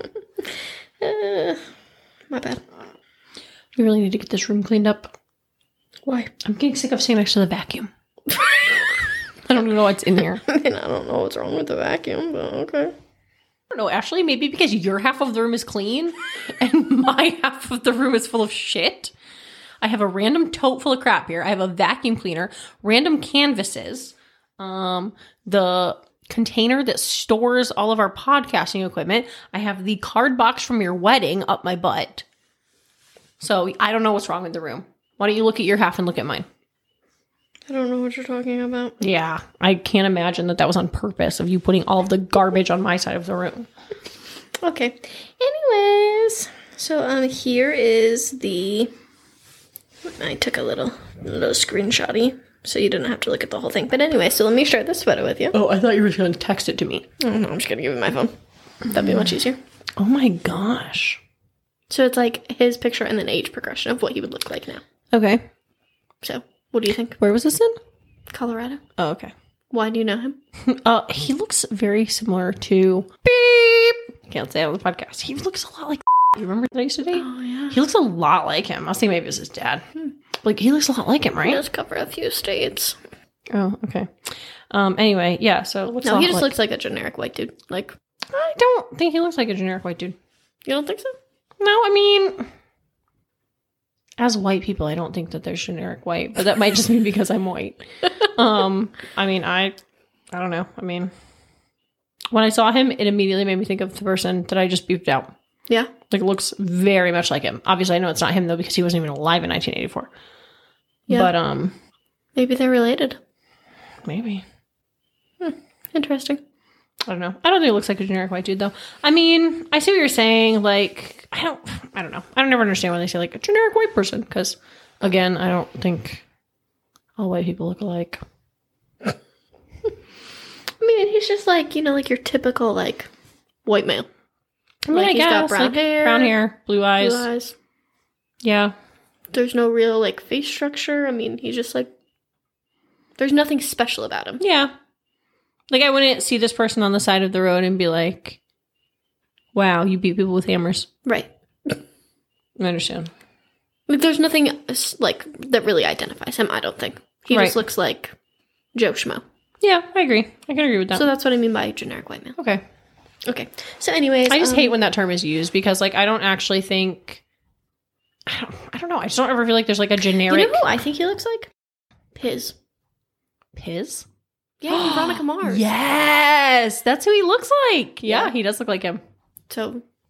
Speaker 2: Uh, my bad.
Speaker 1: We really need to get this room cleaned up.
Speaker 2: Why?
Speaker 1: I'm getting sick of sitting next to the vacuum. I don't even know what's in here.
Speaker 2: I mean, I don't know what's wrong with the vacuum, but okay.
Speaker 1: I don't know, Ashley, maybe because your half of the room is clean and my half of the room is full of shit. I have a random tote full of crap here. I have a vacuum cleaner, random canvases, um, the container that stores all of our podcasting equipment. I have the card box from your wedding up my butt. So I don't know what's wrong with the room. Why don't you look at your half and look at mine?
Speaker 2: I don't know what you're talking about.
Speaker 1: Yeah, I can't imagine that that was on purpose of you putting all of the garbage on my side of the room.
Speaker 2: Okay. Anyways, so um, here is the. I took a little little screenshotty, so you didn't have to look at the whole thing. But anyway, so let me share this photo with you.
Speaker 1: Oh, I thought you were going to text it to me.
Speaker 2: Oh, no, I'm just gonna give you my phone. That'd be much easier.
Speaker 1: Oh my gosh.
Speaker 2: So it's like his picture and then age progression of what he would look like now.
Speaker 1: Okay.
Speaker 2: So, what do you think?
Speaker 1: Where was this in?
Speaker 2: Colorado.
Speaker 1: Oh, okay.
Speaker 2: Why do you know him?
Speaker 1: Uh, he looks very similar to beep. Can't say it on the podcast. He looks a lot like you remember that I used to date?
Speaker 2: Oh yeah.
Speaker 1: He looks a lot like him. I was thinking maybe it was his dad. Hmm. Like he looks a lot like him,
Speaker 2: He
Speaker 1: right?
Speaker 2: does cover a few states.
Speaker 1: Oh, okay. Um. Anyway, yeah. So looks.
Speaker 2: No,
Speaker 1: a lot
Speaker 2: he just
Speaker 1: like-
Speaker 2: looks like a generic white dude. Like,
Speaker 1: I don't think he looks like a generic white dude.
Speaker 2: you don't think so?
Speaker 1: No, I mean, as white people, I don't think that there's generic white, but that might just be because I'm white. Um, I mean, I, I don't know. I mean, when I saw him, it immediately made me think of the person that I just beeped out.
Speaker 2: Yeah.
Speaker 1: Like, it looks very much like him. Obviously, I know it's not him though because he wasn't even alive in nineteen eighty-four.
Speaker 2: Yeah.
Speaker 1: But um,
Speaker 2: Maybe they're related.
Speaker 1: maybe.
Speaker 2: Interesting.
Speaker 1: I don't know. I don't think it looks like a generic white dude, though. I mean, I see what you're saying. Like, I don't, I don't know. I don't ever understand when they say like a generic white person because, again, I don't think all white people look alike.
Speaker 2: I mean, he's just like, you know, like your typical like white male.
Speaker 1: I mean,
Speaker 2: Like,
Speaker 1: I
Speaker 2: he's got
Speaker 1: guess,
Speaker 2: brown
Speaker 1: like,
Speaker 2: hair,
Speaker 1: brown hair, blue eyes.
Speaker 2: Blue eyes.
Speaker 1: Yeah,
Speaker 2: There's no real like face structure. I mean, he's just like, there's nothing special about him.
Speaker 1: yeah. Like, I wouldn't see this person on the side of the road and be like, "Wow, you beat people with hammers."
Speaker 2: Right.
Speaker 1: I understand.
Speaker 2: Like, there's nothing uh, like that really identifies him. I don't think he
Speaker 1: Right.
Speaker 2: just looks like Joe Schmo.
Speaker 1: Yeah, I agree. I can agree with that.
Speaker 2: So that's what I mean by generic white male.
Speaker 1: okay.
Speaker 2: Okay. So, anyways,
Speaker 1: I just
Speaker 2: um,
Speaker 1: hate when that term is used because, like, I don't actually think. I don't. I don't know. I just don't ever feel like there's like a generic.
Speaker 2: You know who I think he looks like? Piz.
Speaker 1: Piz?
Speaker 2: Yeah, Veronica Mars.
Speaker 1: Yes, that's who he looks like. Yeah,
Speaker 2: Yeah.
Speaker 1: he does look like him.
Speaker 2: So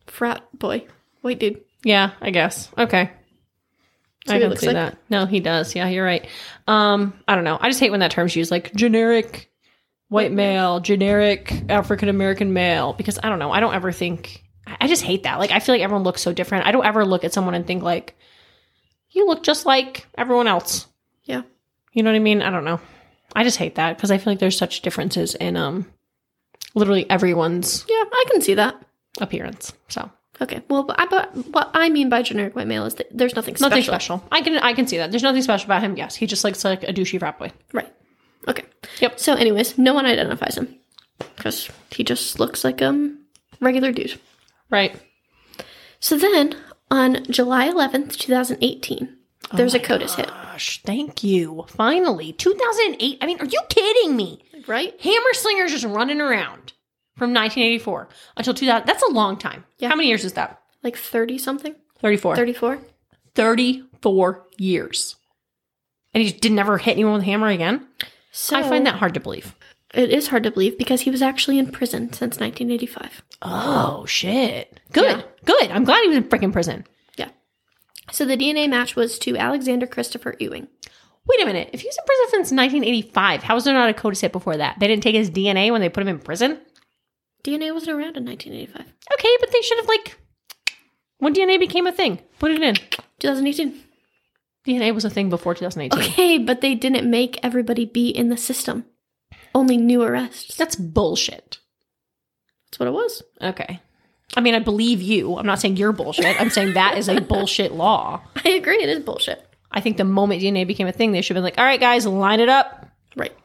Speaker 2: Frat boy. White dude.
Speaker 1: Yeah, I guess. Okay.
Speaker 2: See
Speaker 1: I
Speaker 2: what he
Speaker 1: can
Speaker 2: looks
Speaker 1: see
Speaker 2: like?
Speaker 1: that. No, he does. Yeah, you're right. Um, I don't know. I just hate when that term's used, like generic white male, generic African American male, because I don't know. I don't ever think. I just hate that. Like, I feel like everyone looks so different. I don't ever look at someone and think like, you look just like everyone else.
Speaker 2: Yeah.
Speaker 1: You know what I mean? I don't know. I just hate that because I feel like there's such differences in um, literally everyone's
Speaker 2: Yeah, I can see that.
Speaker 1: appearance. So
Speaker 2: Okay. Well, but I, but what I mean by generic white male is that there's nothing special.
Speaker 1: nothing special. I can I can see that. There's nothing special about him. Yes, he just looks like a douchey frat boy.
Speaker 2: Right. Okay.
Speaker 1: Yep.
Speaker 2: So, anyways, no one identifies him because he just looks like a um, regular dude.
Speaker 1: Right.
Speaker 2: So then, on July eleventh, twenty eighteen, there's
Speaker 1: Oh
Speaker 2: a CODIS hit.
Speaker 1: Gosh, thank you. Finally, two thousand eight. I mean, are you kidding me?
Speaker 2: Right?
Speaker 1: Hammer slingers just running around from nineteen eighty-four until two thousand. That's a long time.
Speaker 2: Yeah.
Speaker 1: How many years is that?
Speaker 2: Like thirty something?
Speaker 1: thirty-four.
Speaker 2: thirty-four?
Speaker 1: thirty-four years. And he just did never hit anyone with a hammer again?
Speaker 2: So
Speaker 1: I find that hard to believe.
Speaker 2: It is hard to believe because he was actually in prison since nineteen eighty-five.
Speaker 1: Oh, shit. Good.
Speaker 2: Yeah.
Speaker 1: Good. I'm glad he was in freaking prison.
Speaker 2: Yeah. So the D N A match was to Alexander Christopher Ewing.
Speaker 1: Wait a minute. If he was in prison since nineteen eighty-five, how was there not a CODIS hit before that? They didn't take his D N A when they put him in prison?
Speaker 2: D N A wasn't around in nineteen eighty-five.
Speaker 1: Okay, but they should have, like, when D N A became a thing, put it in.
Speaker 2: twenty eighteen.
Speaker 1: D N A was a thing before two thousand eighteen.
Speaker 2: Okay, but they didn't make everybody be in the system. Only new arrests.
Speaker 1: That's bullshit.
Speaker 2: That's what it was.
Speaker 1: Okay. I mean, I believe you. I'm not saying you're bullshit. I'm saying that is a bullshit law.
Speaker 2: I agree, it is bullshit.
Speaker 1: I think the moment D N A became a thing, they should have been like, all right, guys, line it up.
Speaker 2: Right.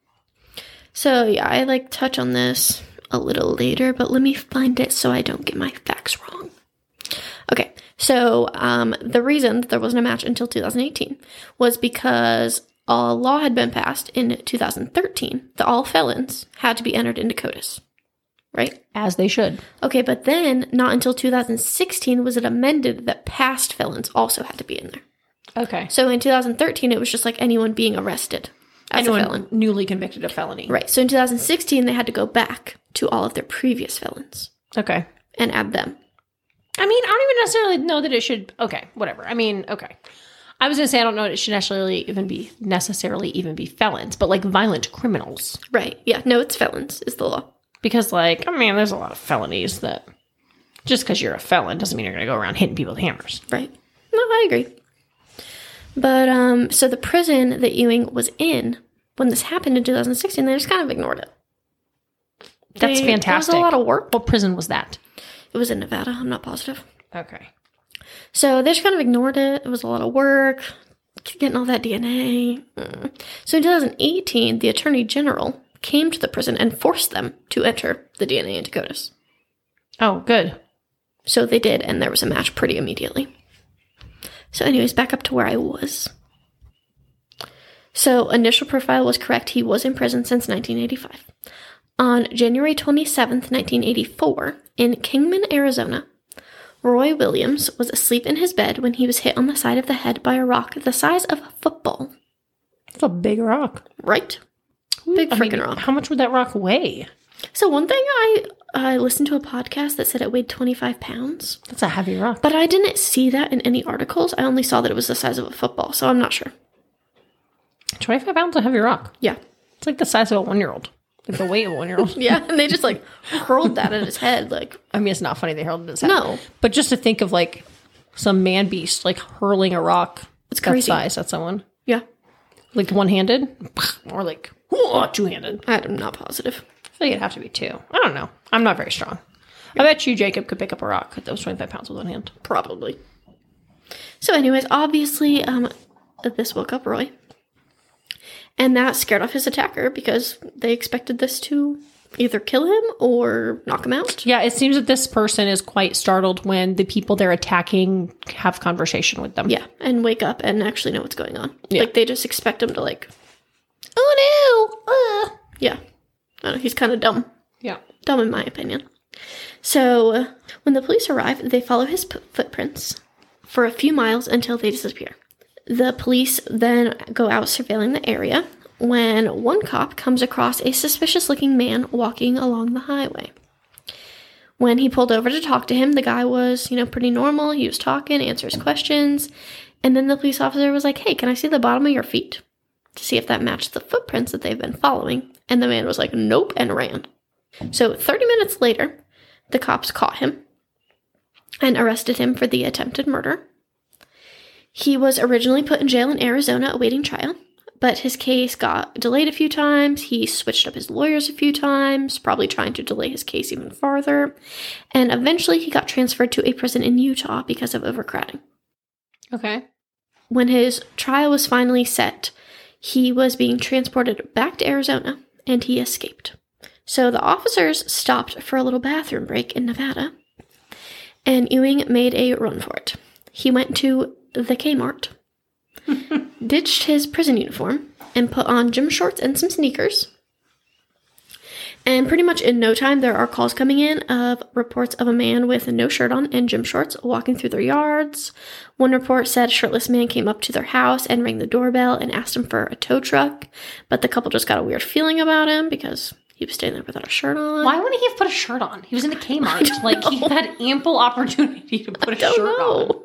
Speaker 2: So, yeah, I, like, touch on this a little later, but let me find it so I don't get my facts wrong. Okay, so um, the reason that there wasn't a match until two thousand eighteen was because a law had been passed in two thousand thirteen that all felons had to be entered into CODIS, right?
Speaker 1: As they should.
Speaker 2: Okay, but then not until two thousand sixteen was it amended that past felons also had to be in there.
Speaker 1: Okay.
Speaker 2: So in two thousand thirteen, it was just like anyone being arrested as
Speaker 1: Anyone
Speaker 2: a felon.
Speaker 1: newly convicted of felony.
Speaker 2: Right, so in two thousand sixteen, they had to go back to all of their previous felons
Speaker 1: Okay.
Speaker 2: and add them.
Speaker 1: I mean, I don't even necessarily know that it should. Okay, whatever. I mean, okay. I was gonna say I don't know that it should necessarily even be necessarily even be felons, but like violent criminals,
Speaker 2: Right, yeah, no, it's felons is the law.
Speaker 1: because like I mean, there's a lot of felonies that just because you're a felon doesn't mean you're gonna go around hitting people with hammers.
Speaker 2: Right. No, I agree. But, um, so the prison that Ewing was in when this happened in two thousand sixteen, they just kind of ignored it.
Speaker 1: That's
Speaker 2: They-
Speaker 1: fantastic.
Speaker 2: It was a lot of work.
Speaker 1: What prison was that?
Speaker 2: It was in Nevada, I'm not positive.
Speaker 1: Okay.
Speaker 2: So they just kind of ignored it. It was a lot of work, getting all that D N A. Mm. So in two thousand eighteen, the Attorney General came to the prison and forced them to enter the D N A into CODIS.
Speaker 1: Oh, good.
Speaker 2: So they did, and there was a match pretty immediately. So anyways, back up to where I was. So initial profile was correct. He was in prison since nineteen eighty-five. On January twenty-seventh, nineteen eighty-four, in Kingman, Arizona, Roy Williams was asleep in his bed when he was hit on the side of the head by a rock the size of a football.
Speaker 1: That's a big rock.
Speaker 2: Right? Big
Speaker 1: I mean,
Speaker 2: freaking rock.
Speaker 1: How much would that rock weigh?
Speaker 2: So one thing, I I listened to a podcast that said it weighed twenty-five pounds.
Speaker 1: That's a heavy rock.
Speaker 2: But I didn't see that in any articles. I only saw that it was the size of a football, so I'm not sure.
Speaker 1: twenty-five pounds is a heavy rock.
Speaker 2: Yeah.
Speaker 1: It's like the size of a one-year-old. Like the weight of a one-year-old.
Speaker 2: Yeah, and they just, like, hurled that at his head. Like,
Speaker 1: I mean, it's not funny they hurled it at his head.
Speaker 2: No.
Speaker 1: But just to think of, like, some man beast, like, hurling a rock
Speaker 2: It's
Speaker 1: that
Speaker 2: crazy.
Speaker 1: size at someone.
Speaker 2: yeah.
Speaker 1: Like, one-handed? Or, like, whoa, two-handed.
Speaker 2: I'm not positive.
Speaker 1: I feel like it'd have to be two. I don't know. I'm not very strong. I bet you Jacob could pick up a rock that was twenty-five pounds with one hand.
Speaker 2: Probably. So anyways, obviously, um, this woke up Roy. And that scared off his attacker because they expected this to either kill him or knock him out.
Speaker 1: Yeah, it seems that this person is quite startled when the people they're attacking have conversation with them.
Speaker 2: Yeah, and wake up and actually know what's going on.
Speaker 1: Yeah.
Speaker 2: Like, they just expect him to, like,
Speaker 1: Oh, no! Uh.
Speaker 2: yeah. I don't know, he's kind of dumb.
Speaker 1: Yeah.
Speaker 2: Dumb in my opinion. So, uh, when the police arrive, they follow his p- footprints for a few miles until they disappear. The police then go out surveilling the area when one cop comes across a suspicious-looking man walking along the highway. When he pulled over to talk to him, the guy was, you know, pretty normal. He was talking, answers questions. And then the police officer was like, hey, can I see the bottom of your feet? To see if that matched the footprints that they've been following. And the man was like, nope, and ran. So thirty minutes later, the cops caught him and arrested him for the attempted murder. He was originally put in jail in Arizona awaiting trial, but his case got delayed a few times. He switched up his lawyers a few times, probably trying to delay his case even farther. And eventually he got transferred to a prison in Utah because of overcrowding.
Speaker 1: Okay.
Speaker 2: When his trial was finally set, he was being transported back to Arizona, and he escaped. So the officers stopped for a little bathroom break in Nevada, and Ewing made a run for it. He went to the Kmart, ditched his prison uniform, and put on gym shorts and some sneakers. And pretty much in no time, there are calls coming in of reports of a man with no shirt on and gym shorts walking through their yards. One report said a shirtless man came up to their house and rang the doorbell and asked him for a tow truck. But the couple just got a weird feeling about him because he was standing there without a shirt on.
Speaker 1: Why wouldn't he have put a shirt on? He was in the Kmart. Like, he had ample opportunity to put a shirt
Speaker 2: know.
Speaker 1: on.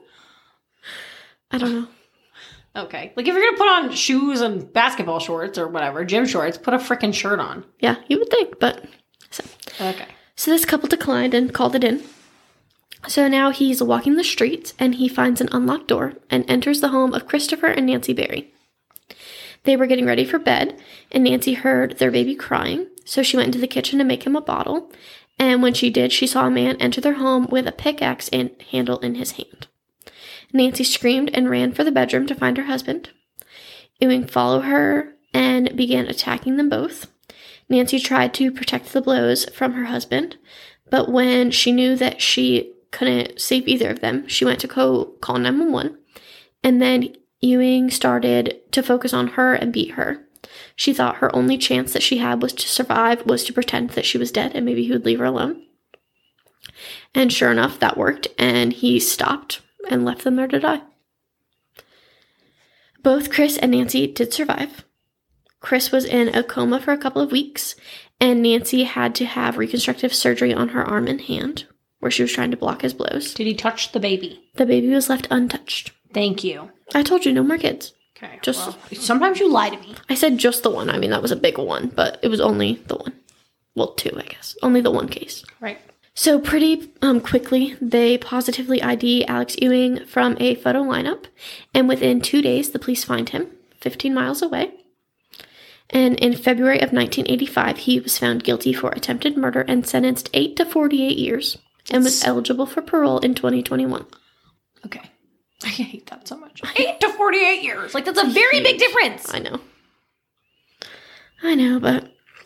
Speaker 2: I don't know.
Speaker 1: Okay. Like, if you're going to put on shoes and basketball shorts or whatever, gym shorts, put a freaking shirt on.
Speaker 2: Yeah, you would think, but... So.
Speaker 1: Okay.
Speaker 2: So this couple declined and called it in. So now he's walking the streets, and he finds an unlocked door and enters the home of Christopher and Nancy Berry. They were getting ready for bed, and Nancy heard their baby crying, so she went into the kitchen to make him a bottle. And when she did, she saw a man enter their home with a pickaxe and handle in his hand. Nancy screamed and ran for the bedroom to find her husband. Ewing followed her and began attacking them both. Nancy tried to protect the blows from her husband, but when she knew that she couldn't save either of them, she went to co- call nine one one, and then Ewing started to focus on her and beat her. She thought her only chance that she had was to survive was to pretend that she was dead and maybe he would leave her alone. And sure enough, that worked, and he stopped and left them there to die. Both Chris and Nancy did survive. Chris was in a coma for a couple of weeks, and Nancy had to have reconstructive surgery on her arm and hand, where she was trying to block his blows.
Speaker 1: Did he touch the baby?
Speaker 2: The baby was left untouched.
Speaker 1: Thank you.
Speaker 2: I told you, no more kids.
Speaker 1: Okay.
Speaker 2: Just
Speaker 1: well, sometimes you lie to me.
Speaker 2: I said just the one. I mean, that was a big one, but it was only the one. Well, two, I guess. Only the one case.
Speaker 1: Right.
Speaker 2: So pretty um, quickly, they positively I D Alex Ewing from a photo lineup, and within two days, the police find him fifteen miles away. And in February of nineteen eighty-five, he was found guilty for attempted murder and sentenced eight to forty-eight years, and was eligible for parole in twenty twenty-one.
Speaker 1: Okay. I hate that so much. eight to forty-eight years. Like, that's a very big difference.
Speaker 2: I know. I know, but...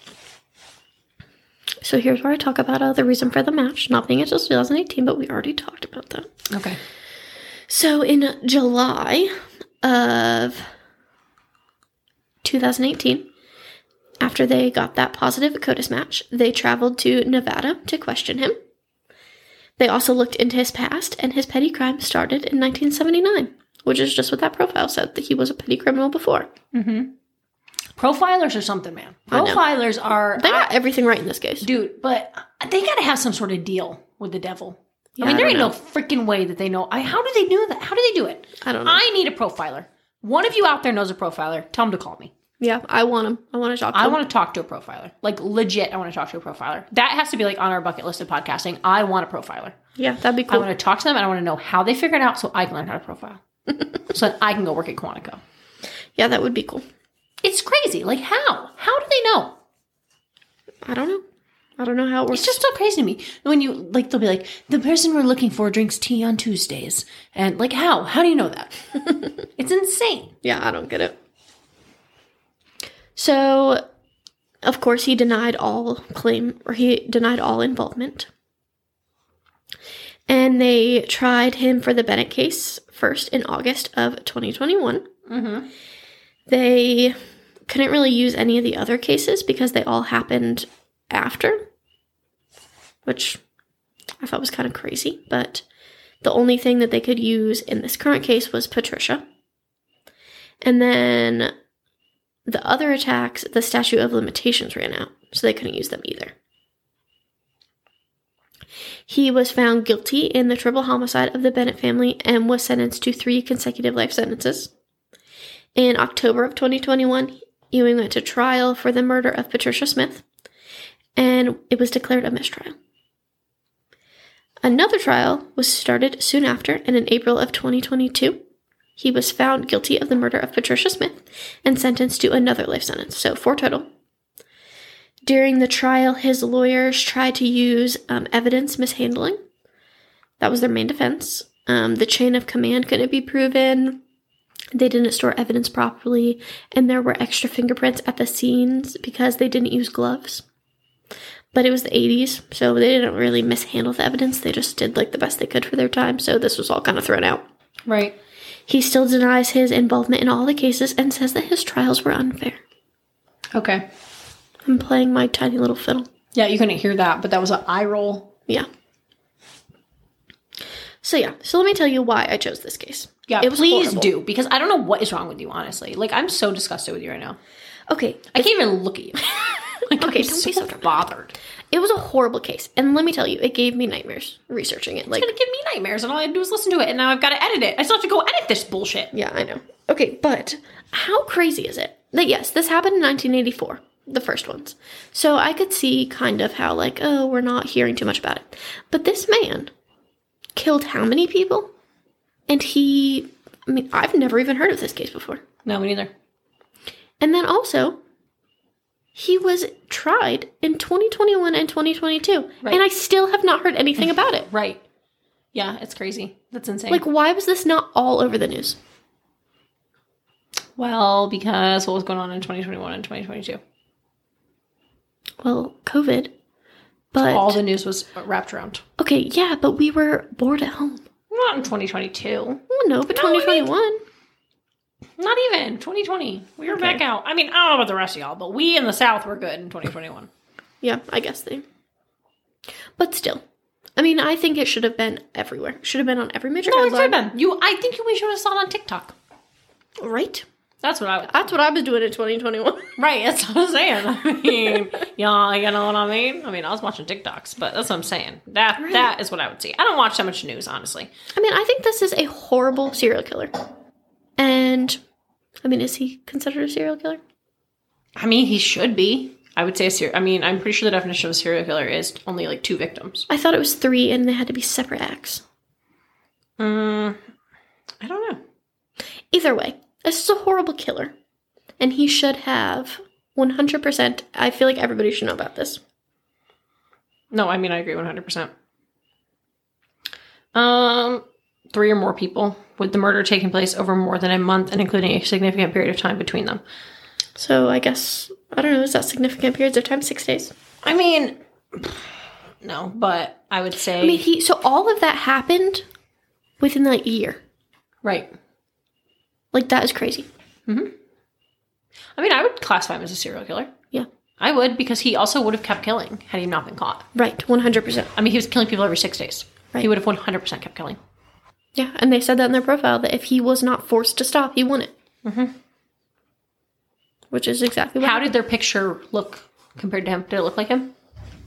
Speaker 2: So here's where I talk about uh, the reason for the match, not being until twenty eighteen, but we already talked about that.
Speaker 1: Okay.
Speaker 2: So in July of two thousand eighteen, after they got that positive CODIS match, they traveled to Nevada to question him. They also looked into his past, and his petty crime started in nineteen seventy-nine, which is just what that profile said, that he was a petty criminal before.
Speaker 1: Mm-hmm. Profilers are something, man. Profilers are...
Speaker 2: They got I, everything right in this case.
Speaker 1: Dude, but they gotta have some sort of deal with the devil.
Speaker 2: Yeah,
Speaker 1: I mean, there
Speaker 2: I
Speaker 1: ain't
Speaker 2: know.
Speaker 1: no freaking way that they know. I, how do they do that? How do they do it?
Speaker 2: I don't know.
Speaker 1: I need a profiler. One of you out there knows a profiler. Tell them to call me.
Speaker 2: Yeah, I want him. I want to talk to
Speaker 1: I
Speaker 2: him.
Speaker 1: want to talk to a profiler. Like, legit, I want to talk to a profiler. That has to be, like, on our bucket list of podcasting. I want a profiler.
Speaker 2: Yeah, that'd be cool.
Speaker 1: I want to talk to them, and I want to know how they figured it out so I can learn how to profile. So that I can go work at Quantico.
Speaker 2: Yeah, that would be cool.
Speaker 1: It's crazy. Like, how? How do they know?
Speaker 2: I don't know. I don't know how it works.
Speaker 1: It's just so crazy to me. When you, like, they'll be like, the person we're looking for drinks tea on Tuesdays. And, like, how? How do you know that? It's insane.
Speaker 2: Yeah, I don't get it. So, of course, he denied all claim, or he denied all involvement. And they tried him for the Bennett case first in August of twenty twenty-one.
Speaker 1: Mm-hmm.
Speaker 2: They couldn't really use any of the other cases because they all happened after, which I thought was kind of crazy. But the only thing that they could use in this current case was Patricia. And then the other attacks, the statute of limitations ran out, so they couldn't use them either. He was found guilty in the triple homicide of the Bennett family and was sentenced to three consecutive life sentences. In October of twenty twenty-one, Ewing went to trial for the murder of Patricia Smith, and it was declared a mistrial. Another trial was started soon after, and in April of twenty twenty-two, he was found guilty of the murder of Patricia Smith and sentenced to another life sentence, so four total. During the trial, his lawyers tried to use um, evidence mishandling. That was their main defense. Um, the chain of command couldn't be proven. They didn't store evidence properly, and there were extra fingerprints at the scenes because they didn't use gloves. But it was the eighties, so they didn't really mishandle the evidence. They just did like the best they could for their time, so this was all kind of thrown out.
Speaker 1: Right.
Speaker 2: He still denies his involvement in all the cases and says that his trials were unfair.
Speaker 1: Okay.
Speaker 2: I'm playing my tiny little fiddle.
Speaker 1: Yeah, you couldn't hear that, but that was an eye roll.
Speaker 2: Yeah. So yeah, so let me tell you why I chose this case.
Speaker 1: Yeah,
Speaker 2: it was
Speaker 1: please
Speaker 2: horrible.
Speaker 1: do, because I don't know what is wrong with you, honestly. Like, I'm so disgusted with you right now.
Speaker 2: Okay.
Speaker 1: I can't even look at you. Like,
Speaker 2: Okay,
Speaker 1: I'm
Speaker 2: don't
Speaker 1: so
Speaker 2: be so dramatic.
Speaker 1: bothered.
Speaker 2: It was a horrible case. And let me tell you, it gave me nightmares researching it. Like,
Speaker 1: It's gonna give me nightmares, and all I have to do is listen to it, and now I've got to edit it. I still have to go edit this bullshit.
Speaker 2: yeah, I know. Okay, but how crazy is it that, yes, this happened in nineteen eighty-four, the first ones. So I could see kind of how, like, oh, we're not hearing too much about it. But this man killed how many people? And he, I mean, I've never even heard of this case before.
Speaker 1: No, me neither.
Speaker 2: And then also, he was tried in twenty twenty-one and twenty twenty-two.
Speaker 1: Right.
Speaker 2: And I still have not heard anything about it.
Speaker 1: Right. Yeah, it's crazy. That's insane.
Speaker 2: Like, why was this not all over the news?
Speaker 1: well, because what was going on in twenty twenty-one and twenty twenty-two?
Speaker 2: Well, COVID. But
Speaker 1: All the news was wrapped around.
Speaker 2: okay, yeah, but we were bored at home.
Speaker 1: Not in twenty twenty-two.
Speaker 2: Well, no, but
Speaker 1: No, I mean-
Speaker 2: twenty twenty-one.
Speaker 1: Not even. twenty twenty. We were
Speaker 2: Okay.
Speaker 1: back out. I mean, I don't know about the rest of y'all, but we in the South were good in twenty twenty-one.
Speaker 2: Yeah, I guess they. But still, I mean, I think it should have been everywhere. Should have been on every major
Speaker 1: No, it
Speaker 2: headline.
Speaker 1: should have been. You, I think we should have saw it on TikTok.
Speaker 2: Right?
Speaker 1: That's what I would.
Speaker 2: That's what I was doing in twenty twenty-one.
Speaker 1: Right, that's what I'm saying. I mean, y'all, you know what I mean? I mean, I was watching TikToks, but that's what I'm saying. That
Speaker 2: Right.
Speaker 1: That is what I would see. I don't watch that much news, honestly.
Speaker 2: I mean, I think this is a horrible serial killer. And, I mean, is he considered a serial killer?
Speaker 1: I mean, he should be. I would say a serial. I mean, I'm pretty sure the definition of a serial killer is only like two victims.
Speaker 2: I thought it was three and they had to be separate acts.
Speaker 1: Um, I don't know.
Speaker 2: Either way, this is a horrible killer. And he should have one hundred percent. I feel like everybody should know about this.
Speaker 1: No, I mean, I agree one hundred percent. Um, three or more people with the murder taking place over more than a month and including a significant period of time between them.
Speaker 2: So I guess, I don't know, is that significant periods of time? Six days?
Speaker 1: I mean, no, but I would say...
Speaker 2: I mean, he, so all of that happened within like a year.
Speaker 1: right.
Speaker 2: Like, that is crazy.
Speaker 1: Mm-hmm. I mean, I would classify him as a serial killer.
Speaker 2: Yeah.
Speaker 1: I would, because he also would have kept killing had he not been caught.
Speaker 2: Right, one hundred percent.
Speaker 1: I mean, he was killing people every six days.
Speaker 2: Right.
Speaker 1: He would have one hundred percent kept killing.
Speaker 2: Yeah, and they said that in their profile, that if he was not forced to stop, he wouldn't.
Speaker 1: Mm-hmm.
Speaker 2: Which is exactly what
Speaker 1: How
Speaker 2: happened.
Speaker 1: did their picture look compared to him? Did it look like him?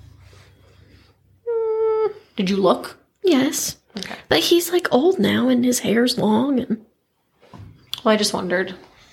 Speaker 1: Mm, did you look?
Speaker 2: Yes.
Speaker 1: Okay.
Speaker 2: But he's like old now and his hair's long and
Speaker 1: Well, I just wondered.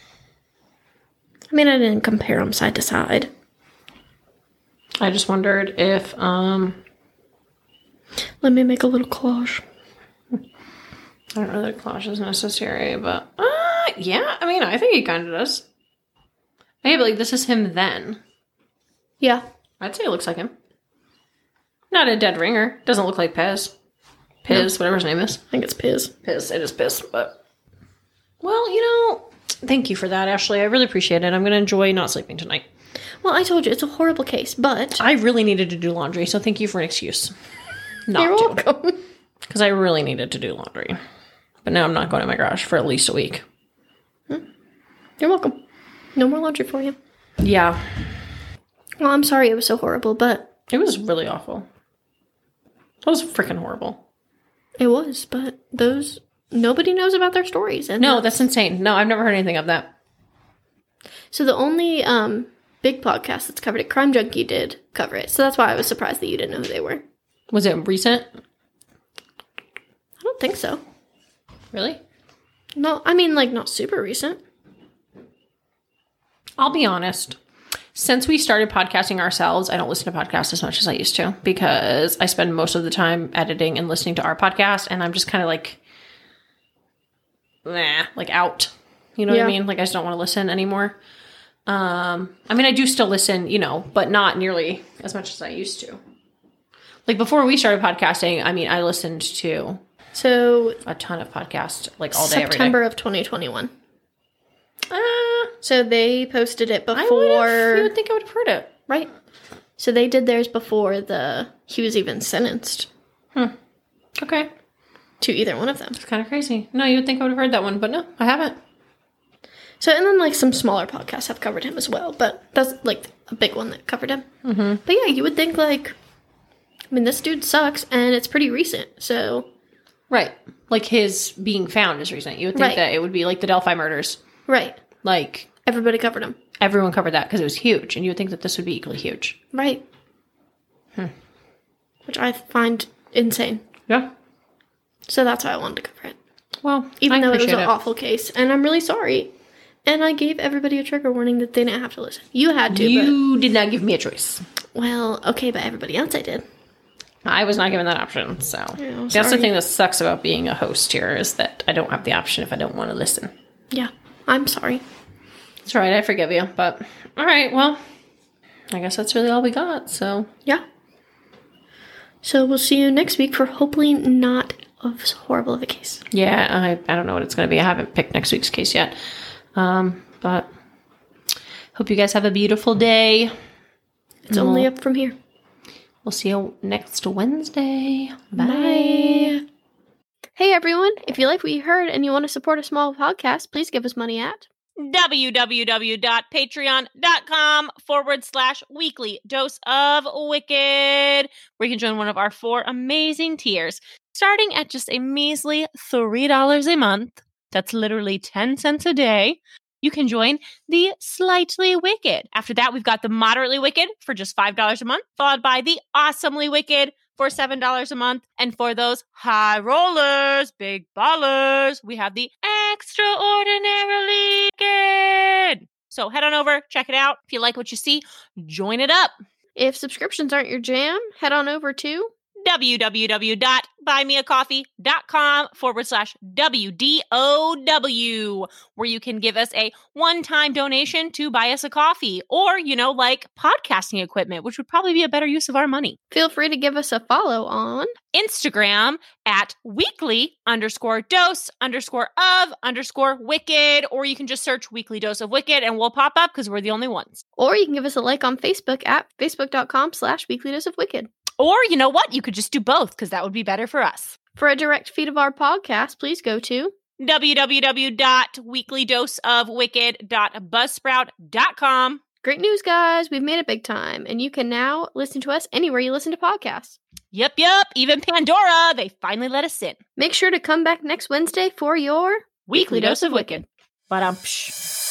Speaker 2: I mean I didn't compare them side to side.
Speaker 1: I just wondered if, um...
Speaker 2: Let me make a little collage.
Speaker 1: I don't know that collage is necessary, but... Uh, yeah, I mean, I think he kind of does. Okay, but like, this is him then.
Speaker 2: Yeah.
Speaker 1: I'd say it looks like him. Not a dead ringer. Doesn't look like Pez. Piz, whatever his name is.
Speaker 2: I think it's Piz.
Speaker 1: Piz, it is Piz, but... Well, you know, thank you for that, Ashley. I really appreciate it. I'm going to enjoy not sleeping tonight.
Speaker 2: Well, I told you, it's a horrible case, but
Speaker 1: I really needed to do laundry, so thank you for an excuse. Not
Speaker 2: you're
Speaker 1: to.
Speaker 2: welcome.
Speaker 1: Because I really needed to do laundry. But now I'm not going to my garage for at least a week.
Speaker 2: You're welcome. No more laundry for you.
Speaker 1: Yeah.
Speaker 2: Well, I'm sorry it was so horrible, but
Speaker 1: It was really awful. It was freaking horrible.
Speaker 2: it was, but those nobody knows about their stories. And
Speaker 1: No, that's insane. No, I've never heard anything of that.
Speaker 2: so the only um big podcast that's covered it, Crime Junkie did cover it. So that's why I was surprised that you didn't know who they were.
Speaker 1: Was it recent?
Speaker 2: I don't think so.
Speaker 1: Really?
Speaker 2: No, I mean, like, not super recent.
Speaker 1: I'll be honest. Since we started podcasting ourselves, I don't listen to podcasts as much as I used to because I spend most of the time editing and listening to our podcast, and I'm just kind of like, nah, like out. You know
Speaker 2: Yeah.
Speaker 1: what I mean? Like, I just don't want to listen anymore. Um, I mean, I do still listen, you know, but not nearly as much as I used to. Like, before we started podcasting, I mean, I listened to
Speaker 2: So,
Speaker 1: a ton of podcasts, like, all day,
Speaker 2: September
Speaker 1: every day.
Speaker 2: of twenty twenty-one.
Speaker 1: Uh,
Speaker 2: So they posted it
Speaker 1: I would have,
Speaker 2: before,
Speaker 1: you would think I would have heard it.
Speaker 2: right? So they did theirs before the he was even sentenced
Speaker 1: Okay.
Speaker 2: to either one of them.
Speaker 1: It's kind of crazy. No, you would think I would have heard that one, but no, I haven't.
Speaker 2: So, and then, like, some smaller podcasts have covered him as well, but that's, like, a big one that covered him. Mm-hmm. But, yeah, you would think, like, I mean, this dude sucks, and it's pretty recent, so...
Speaker 1: Right. Like, his being found is recent. You would think
Speaker 2: Right.
Speaker 1: that it would be like the Delphi murders.
Speaker 2: Right.
Speaker 1: Like,
Speaker 2: Everybody covered him.
Speaker 1: everyone covered that because it was huge, and you would think that this would be equally huge.
Speaker 2: Right. Hmm. Which I find insane.
Speaker 1: Yeah.
Speaker 2: So that's why I wanted to cover it.
Speaker 1: Well,
Speaker 2: Even
Speaker 1: I
Speaker 2: though it was
Speaker 1: appreciate
Speaker 2: an awful case, and I'm really sorry. And I gave everybody a trigger warning that they didn't have to listen. You had to,
Speaker 1: You did not give me a choice.
Speaker 2: but... Well, okay, but everybody else I did.
Speaker 1: I was not given that option, so.
Speaker 2: Yeah,
Speaker 1: That's the
Speaker 2: sorry.
Speaker 1: thing that sucks about being a host here is that I don't have the option if I don't want to listen.
Speaker 2: Yeah, I'm sorry.
Speaker 1: That's right, I forgive you, but... All right, well, I guess that's really all we got, so...
Speaker 2: Yeah. So we'll see you next week for hopefully not as horrible of a case.
Speaker 1: Yeah, I, I don't know what it's going to be. I haven't picked next week's case yet. Um, but hope you guys have a beautiful day.
Speaker 2: It's only up from here.
Speaker 1: We'll see you next Wednesday. Bye.
Speaker 2: Bye. Hey everyone, if you like what you heard and you want to support a small podcast, please give us money at
Speaker 3: www.patreon.com forward slash weekly dose of wicked, where you can join one of our four amazing tiers, starting at just a measly three dollars a month. That's literally ten cents a day. You can join the Slightly Wicked. After that, we've got the Moderately Wicked for just five dollars a month, followed by the Awesomely Wicked for seven dollars a month. And for those high rollers, big ballers, we have the Extraordinarily Wicked. So head on over, check it out. If you like what you see, join it up.
Speaker 2: If subscriptions aren't your jam, head on over to
Speaker 3: www.buymeacoffee.com forward slash WDOW, where you can give us a one-time donation to buy us a coffee or, you know, like podcasting equipment, which would probably be a better use of our money.
Speaker 2: feel free to give us a follow on
Speaker 3: Instagram at weekly underscore dose underscore of underscore wicked, or you can just search weekly dose of wicked and we'll pop up because we're the only ones.
Speaker 2: or you can give us a like on Facebook at facebook.com slash weekly dose of wicked.
Speaker 3: Or you know what? You could just do both because that would be better for us.
Speaker 2: For a direct feed of our podcast, please go to
Speaker 3: www.weeklydoseofwicked.buzzsprout.com.
Speaker 2: Great news, guys. We've made it big time, and you can now listen to us anywhere you listen to podcasts.
Speaker 3: Yep, yep. Even Pandora, they finally let us in.
Speaker 2: Make sure to come back next Wednesday for your
Speaker 3: Weekly Dose of Wicked. But um.